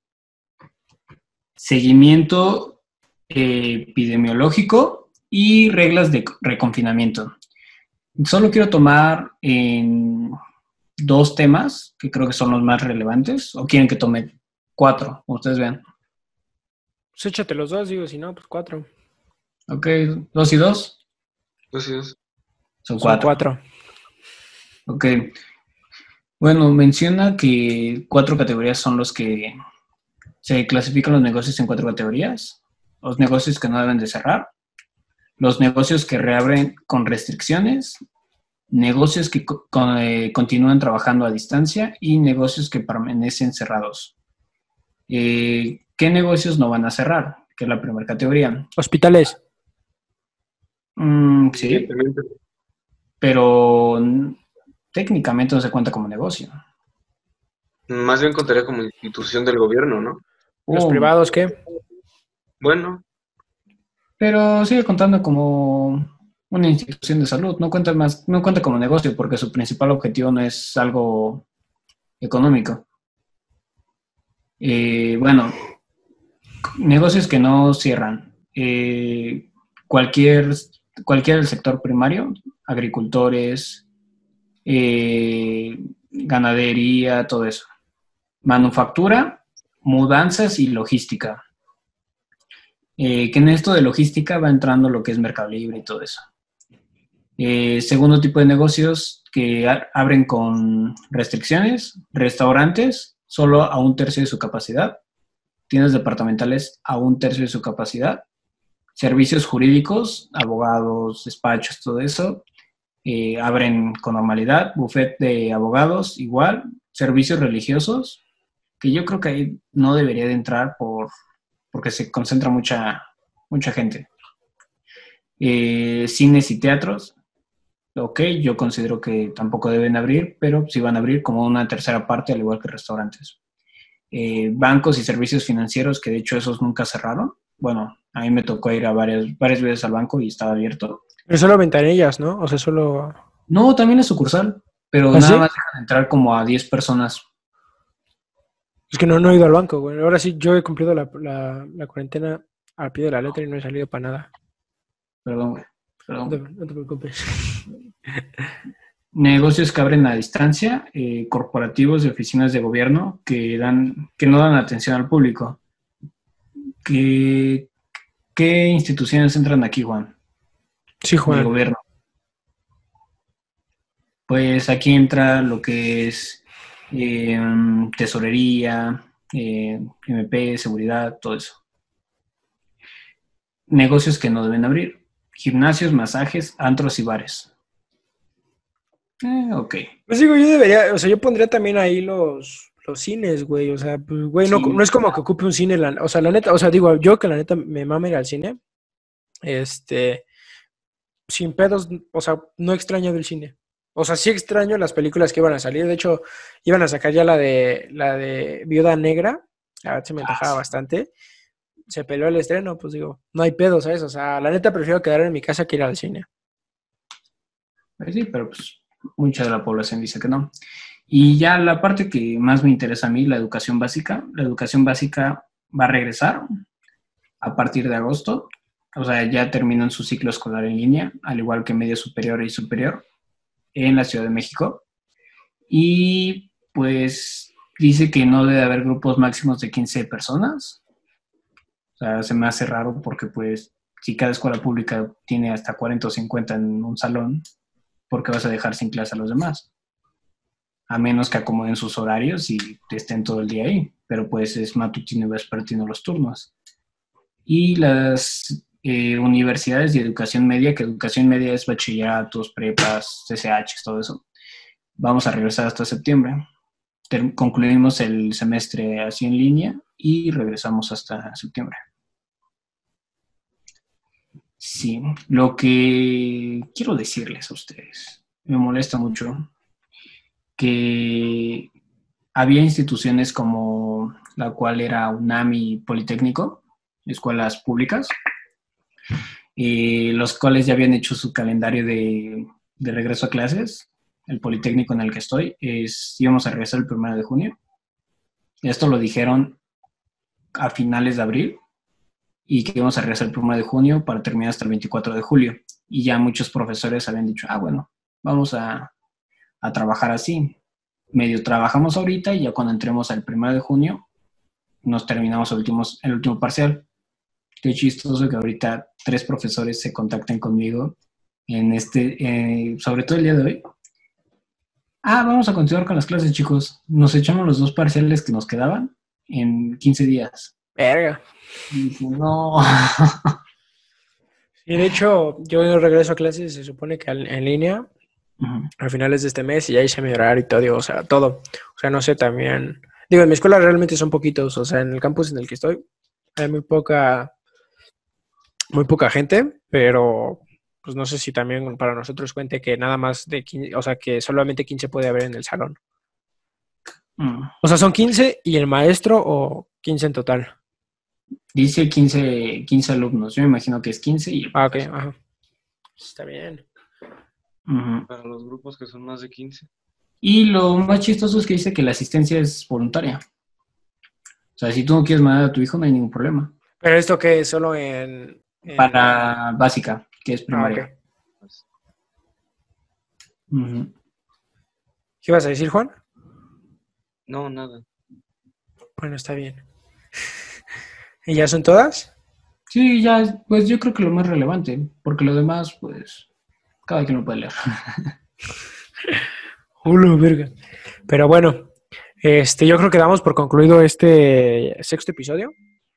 seguimiento eh, epidemiológico y reglas de reconfinamiento. Solo quiero tomar en dos temas que creo que son los más relevantes, o quieren que tome cuatro, como ustedes vean. Pues échate los dos, digo, si no, pues cuatro. Ok, dos y dos. Así es. Son Son cuatro. cuatro. Ok. Bueno, menciona que cuatro categorías son los que se clasifican los negocios en cuatro categorías. Los negocios que no deben de cerrar, los negocios que reabren con restricciones, negocios que co- con, eh, continúan trabajando a distancia y negocios que permanecen cerrados. Eh, ¿Qué negocios no van a cerrar? Que es la primera categoría. Hospitales. Mm, sí, Evidentemente. pero mm, técnicamente no se cuenta como negocio. Más bien contaría como institución del gobierno, ¿no? Los Oh, privados, ¿qué? Bueno, pero sigue contando como una institución de salud. No cuenta más, no cuenta como negocio porque su principal objetivo no es algo económico. Eh, bueno, negocios que no cierran. Eh, cualquier, cualquier del sector primario, agricultores, eh, ganadería, todo eso. Manufactura, mudanzas y logística. Eh, que en esto de logística va entrando lo que es Mercado Libre y todo eso. Eh, segundo tipo de negocios que a- abren con restricciones, restaurantes solo a un tercio de su capacidad, tiendas departamentales a un tercio de su capacidad, servicios jurídicos, abogados, despachos, todo eso, eh, abren con normalidad, buffet de abogados igual, servicios religiosos, que yo creo que ahí no debería de entrar por, porque se concentra mucha, mucha gente. Eh, cines y teatros, ok, yo considero que tampoco deben abrir, pero sí van a abrir como una tercera parte, al igual que restaurantes. Eh, bancos y servicios financieros, que de hecho esos nunca cerraron. Bueno, a mí me tocó ir a varias, varias veces al banco y estaba abierto. Pero solo ventanillas, ¿no? O sea, solo... No, también es sucursal, pero ¿Ah, nada sí? más dejan entrar como a diez personas. Es que no, no he ido al banco, güey. Ahora sí, yo he cumplido la, la, la cuarentena al pie de la letra y no he salido para nada. Perdón, güey. No te, Perdón. no te preocupes. Negocios que abren a distancia, eh, corporativos y oficinas de gobierno que, dan, que no dan atención al público. ¿Qué, qué instituciones entran aquí, Juan? Sí, Del Juan. gobierno. Pues aquí entra lo que es eh, tesorería, eh, M P, seguridad, todo eso. Negocios que no deben abrir. Gimnasios, masajes, antros y bares. Eh, ok. Pues digo, yo debería, o sea, yo pondría también ahí los, los cines, güey. O sea, pues, güey, no, Sí. no es como que ocupe un cine, la- o sea, la neta, o sea, digo, yo que la neta me mama ir al cine, este, sin pedos, o sea, no extraño del cine. O sea, sí extraño las películas que iban a salir. De hecho, iban a sacar ya la de la de Viuda Negra. A ver, se me Ah, antojaba sí. bastante. Se peleó el estreno, pues digo, no hay pedo, ¿sabes? O sea, la neta prefiero quedarme en mi casa que ir al cine. Pues sí, pero pues mucha de la población dice que no. Y ya la parte que más me interesa a mí, la educación básica. La educación básica va a regresar a partir de agosto. O sea, ya terminan su ciclo escolar en línea, al igual que media superior y superior en la Ciudad de México. Y pues dice que no debe haber grupos máximos de quince personas. O sea, se me hace raro porque pues si cada escuela pública tiene hasta cuarenta o cincuenta en un salón, ¿por qué vas a dejar sin clase a los demás? A menos que acomoden sus horarios y estén todo el día ahí. Pero pues es matutino y vespertino los turnos. Y las eh, universidades de educación media, que educación media es bachilleratos, prepas, C C H, todo eso, vamos a regresar hasta septiembre. Ter- concluimos el semestre así en línea y regresamos hasta septiembre. Sí, lo que quiero decirles a ustedes, me molesta mucho que había instituciones como la cual era UNAM y Politécnico, escuelas públicas, y los cuales ya habían hecho su calendario de, de regreso a clases. El Politécnico en el que estoy es, íbamos a regresar el primero de junio. Esto lo dijeron a finales de abril y que íbamos a regresar el primero de junio para terminar hasta el veinticuatro de julio. Y ya muchos profesores habían dicho, ah, bueno, vamos a, a trabajar así. Medio trabajamos ahorita y ya cuando entremos al primero de junio nos terminamos el último, el último parcial. Qué chistoso que ahorita tres profesores se contacten conmigo en este, eh, sobre todo el día de hoy. Ah, vamos a continuar con las clases, chicos. Nos echamos los dos parciales que nos quedaban en quince días. Verga. Y dije, no. Y de hecho, yo regreso a clases, se supone que al- en línea, Uh-huh. a finales de este mes, y ya hice mi horario y todo, digo, o sea, todo. O sea, no sé, también. Digo, en mi escuela realmente son poquitos, o sea, en el campus en el que estoy, hay muy poca, muy poca gente, pero pues no sé si también para nosotros cuente que nada más de quince, o sea, que solamente quince puede haber en el salón. Uh-huh. O sea, son quince y el maestro o quince en total. Dice quince, quince alumnos. Yo me imagino que es quince y el Ah, ok, profesor. ajá. Está bien. Uh-huh. Para los grupos que son más de quince. Y lo más chistoso es que dice que la asistencia es voluntaria. O sea, si tú no quieres mandar a tu hijo, no hay ningún problema. Pero esto que es solo en, en... Para básica, que es Ah, primaria. ok. Pues, Uh-huh. ¿Qué ibas a decir, Juan? no, nada. Bueno, está bien. ¿Y ya son todas? Sí, ya, pues yo creo que lo más relevante, porque lo demás, pues, cada quien lo puede leer. Hola, verga. Pero bueno, este, yo creo que damos por concluido este sexto episodio.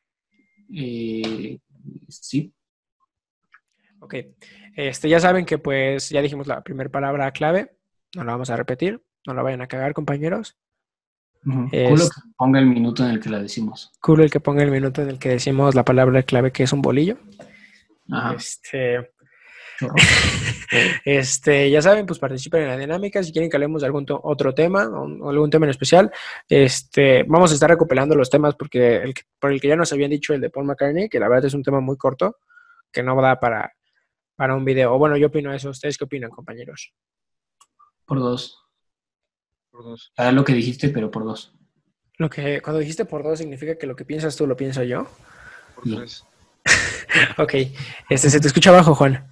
Eh, sí. Ok. Este, ya saben que pues ya dijimos la primera palabra clave. No la vamos a repetir. No la vayan a cagar, compañeros. Uh-huh. Es Culo que ponga el minuto en el que la decimos. cool el que ponga el minuto en el que decimos la palabra clave, que es un bolillo. Ajá. Este, Chorro. este, ya saben, pues participen en la dinámica. Si quieren que hablemos de algún to- otro tema o, o algún tema en especial, este, vamos a estar recopilando los temas porque el que- por el que ya nos habían dicho el de Paul McCartney, que la verdad es un tema muy corto, que no da para, para un video. O bueno, yo opino eso. ¿Ustedes qué opinan, compañeros? Por dos. Por dos. Ah, lo que dijiste, pero por dos. Lo que cuando dijiste por dos significa que lo que piensas tú lo pienso yo. Por Sí. tres. Ok, este se te escucha abajo, Juan.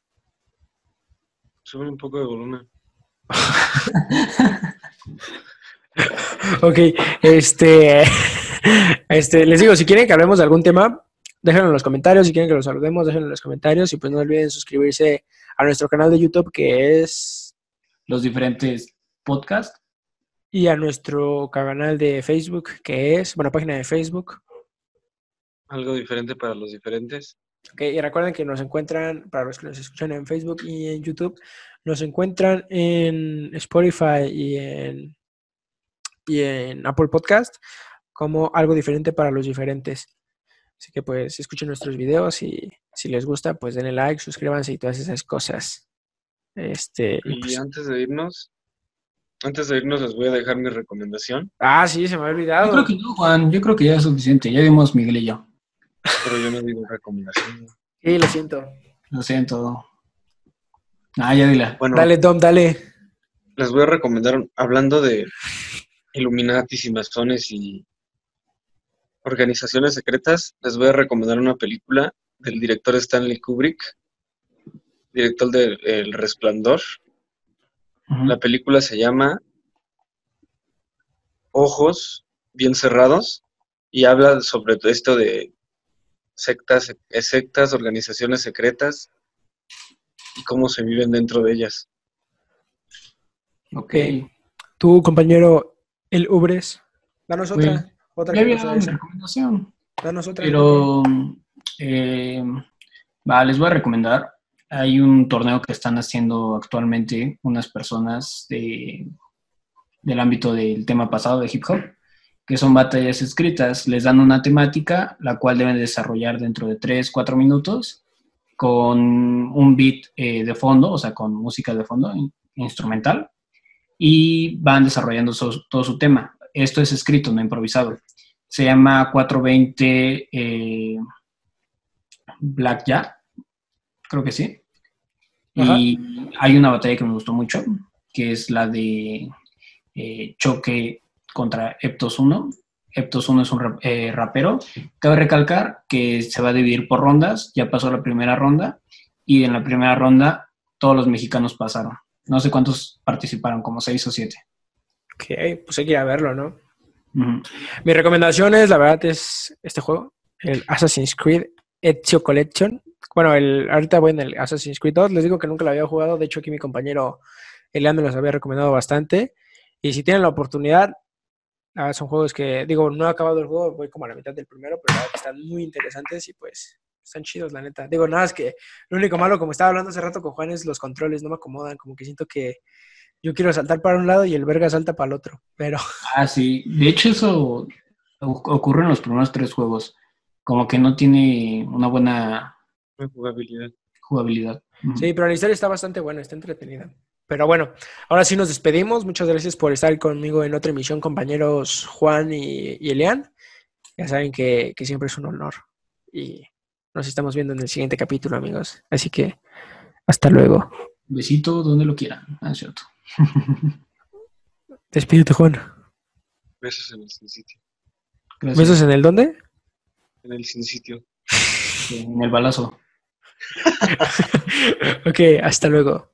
Sube un poco de volumen. Ok, este, este, les digo, si quieren que hablemos de algún tema, déjenlo en los comentarios. Si quieren que los saludemos, déjenlo en los comentarios. Y pues no olviden suscribirse a nuestro canal de YouTube, que es, Los diferentes podcasts. y a nuestro canal de Facebook, que es, bueno, página de Facebook. Algo diferente para los diferentes. Ok, y recuerden que nos encuentran, para los que nos escuchan en Facebook y en YouTube, nos encuentran en Spotify y en, y en Apple Podcast como algo diferente para los diferentes. Así que pues escuchen nuestros videos y si les gusta, pues denle like, suscríbanse y todas esas cosas. Este, y Y pues, antes de irnos, antes de irnos les voy a dejar mi recomendación, ah, sí, se me había Yo creo olvidado. que no, Juan. Yo creo que ya es suficiente. Ya dimos Miguel y yo. pero yo no digo recomendación. Sí, lo siento. Lo siento. Ah, ya dila. Bueno, Dale, Dom, dale. les voy a recomendar, hablando de Illuminatis y masones y organizaciones secretas, les voy a recomendar una película del director Stanley Kubrick, director de El Resplandor. Ujú. La película se llama Ojos bien cerrados y habla sobre esto de sectas, sectas, organizaciones secretas y cómo se viven dentro de ellas. Ok. Tu compañero, el Ubres. Danos Pues, otra. Otra ya que había no sea dado mi esa. recomendación. Danos otra. Pero, eh, va, les voy a recomendar. Hay un torneo que están haciendo actualmente unas personas de, del ámbito del tema pasado de hip hop, que son batallas escritas. Les dan una temática, la cual deben desarrollar dentro de tres cuatro minutos, con un beat eh, de fondo, o sea, con música de fondo in- instrumental, y van desarrollando su- todo su tema. Esto es escrito, no improvisado. Se llama cuatrocientos veinte eh, Blackjack, creo que sí. Ajá. Y hay una batalla que me gustó mucho, que es la de eh, Choque contra Eptos uno. Eptos uno es un rap- eh, rapero. Cabe recalcar que se va a dividir por rondas. Ya pasó la primera ronda y en la primera ronda todos los mexicanos pasaron. No sé cuántos participaron, como seis o siete. Ok, pues hay que ir a verlo, ¿no? Ujú. Mi recomendación es, la verdad, es este juego, el Assassin's Creed Ezio Collection. Bueno, el, ahorita voy en el Assassin's Creed dos. Les digo que nunca lo había jugado. De hecho, aquí mi compañero Elian me los había recomendado bastante. Y si tienen la oportunidad, ah, son juegos que, digo, no he acabado el juego, voy como a la mitad del primero, pero la verdad que están muy interesantes y pues están chidos, la neta. Digo, nada, es que lo único malo, como estaba hablando hace rato con Juan, es los controles, no me acomodan, como que siento que yo quiero saltar para un lado y el verga salta para el otro, pero Ah, sí. De hecho, eso o- ocurre en los primeros tres juegos. Como que no tiene una buena La jugabilidad. jugabilidad. Ujú. sí, pero la historia está bastante buena, está entretenida. Pero bueno, ahora sí nos despedimos. Muchas gracias por estar conmigo en otra emisión, compañeros Juan y, y Elian. Ya saben que, que siempre es un honor. Y nos estamos viendo en el siguiente capítulo, amigos. Así que hasta luego. Besito donde lo quieran. Ah, es cierto. Despídete, Juan. Besos en el sin sitio. Gracias. ¿Besos en el dónde? En el sin sitio. En el balazo. Ok, hasta luego.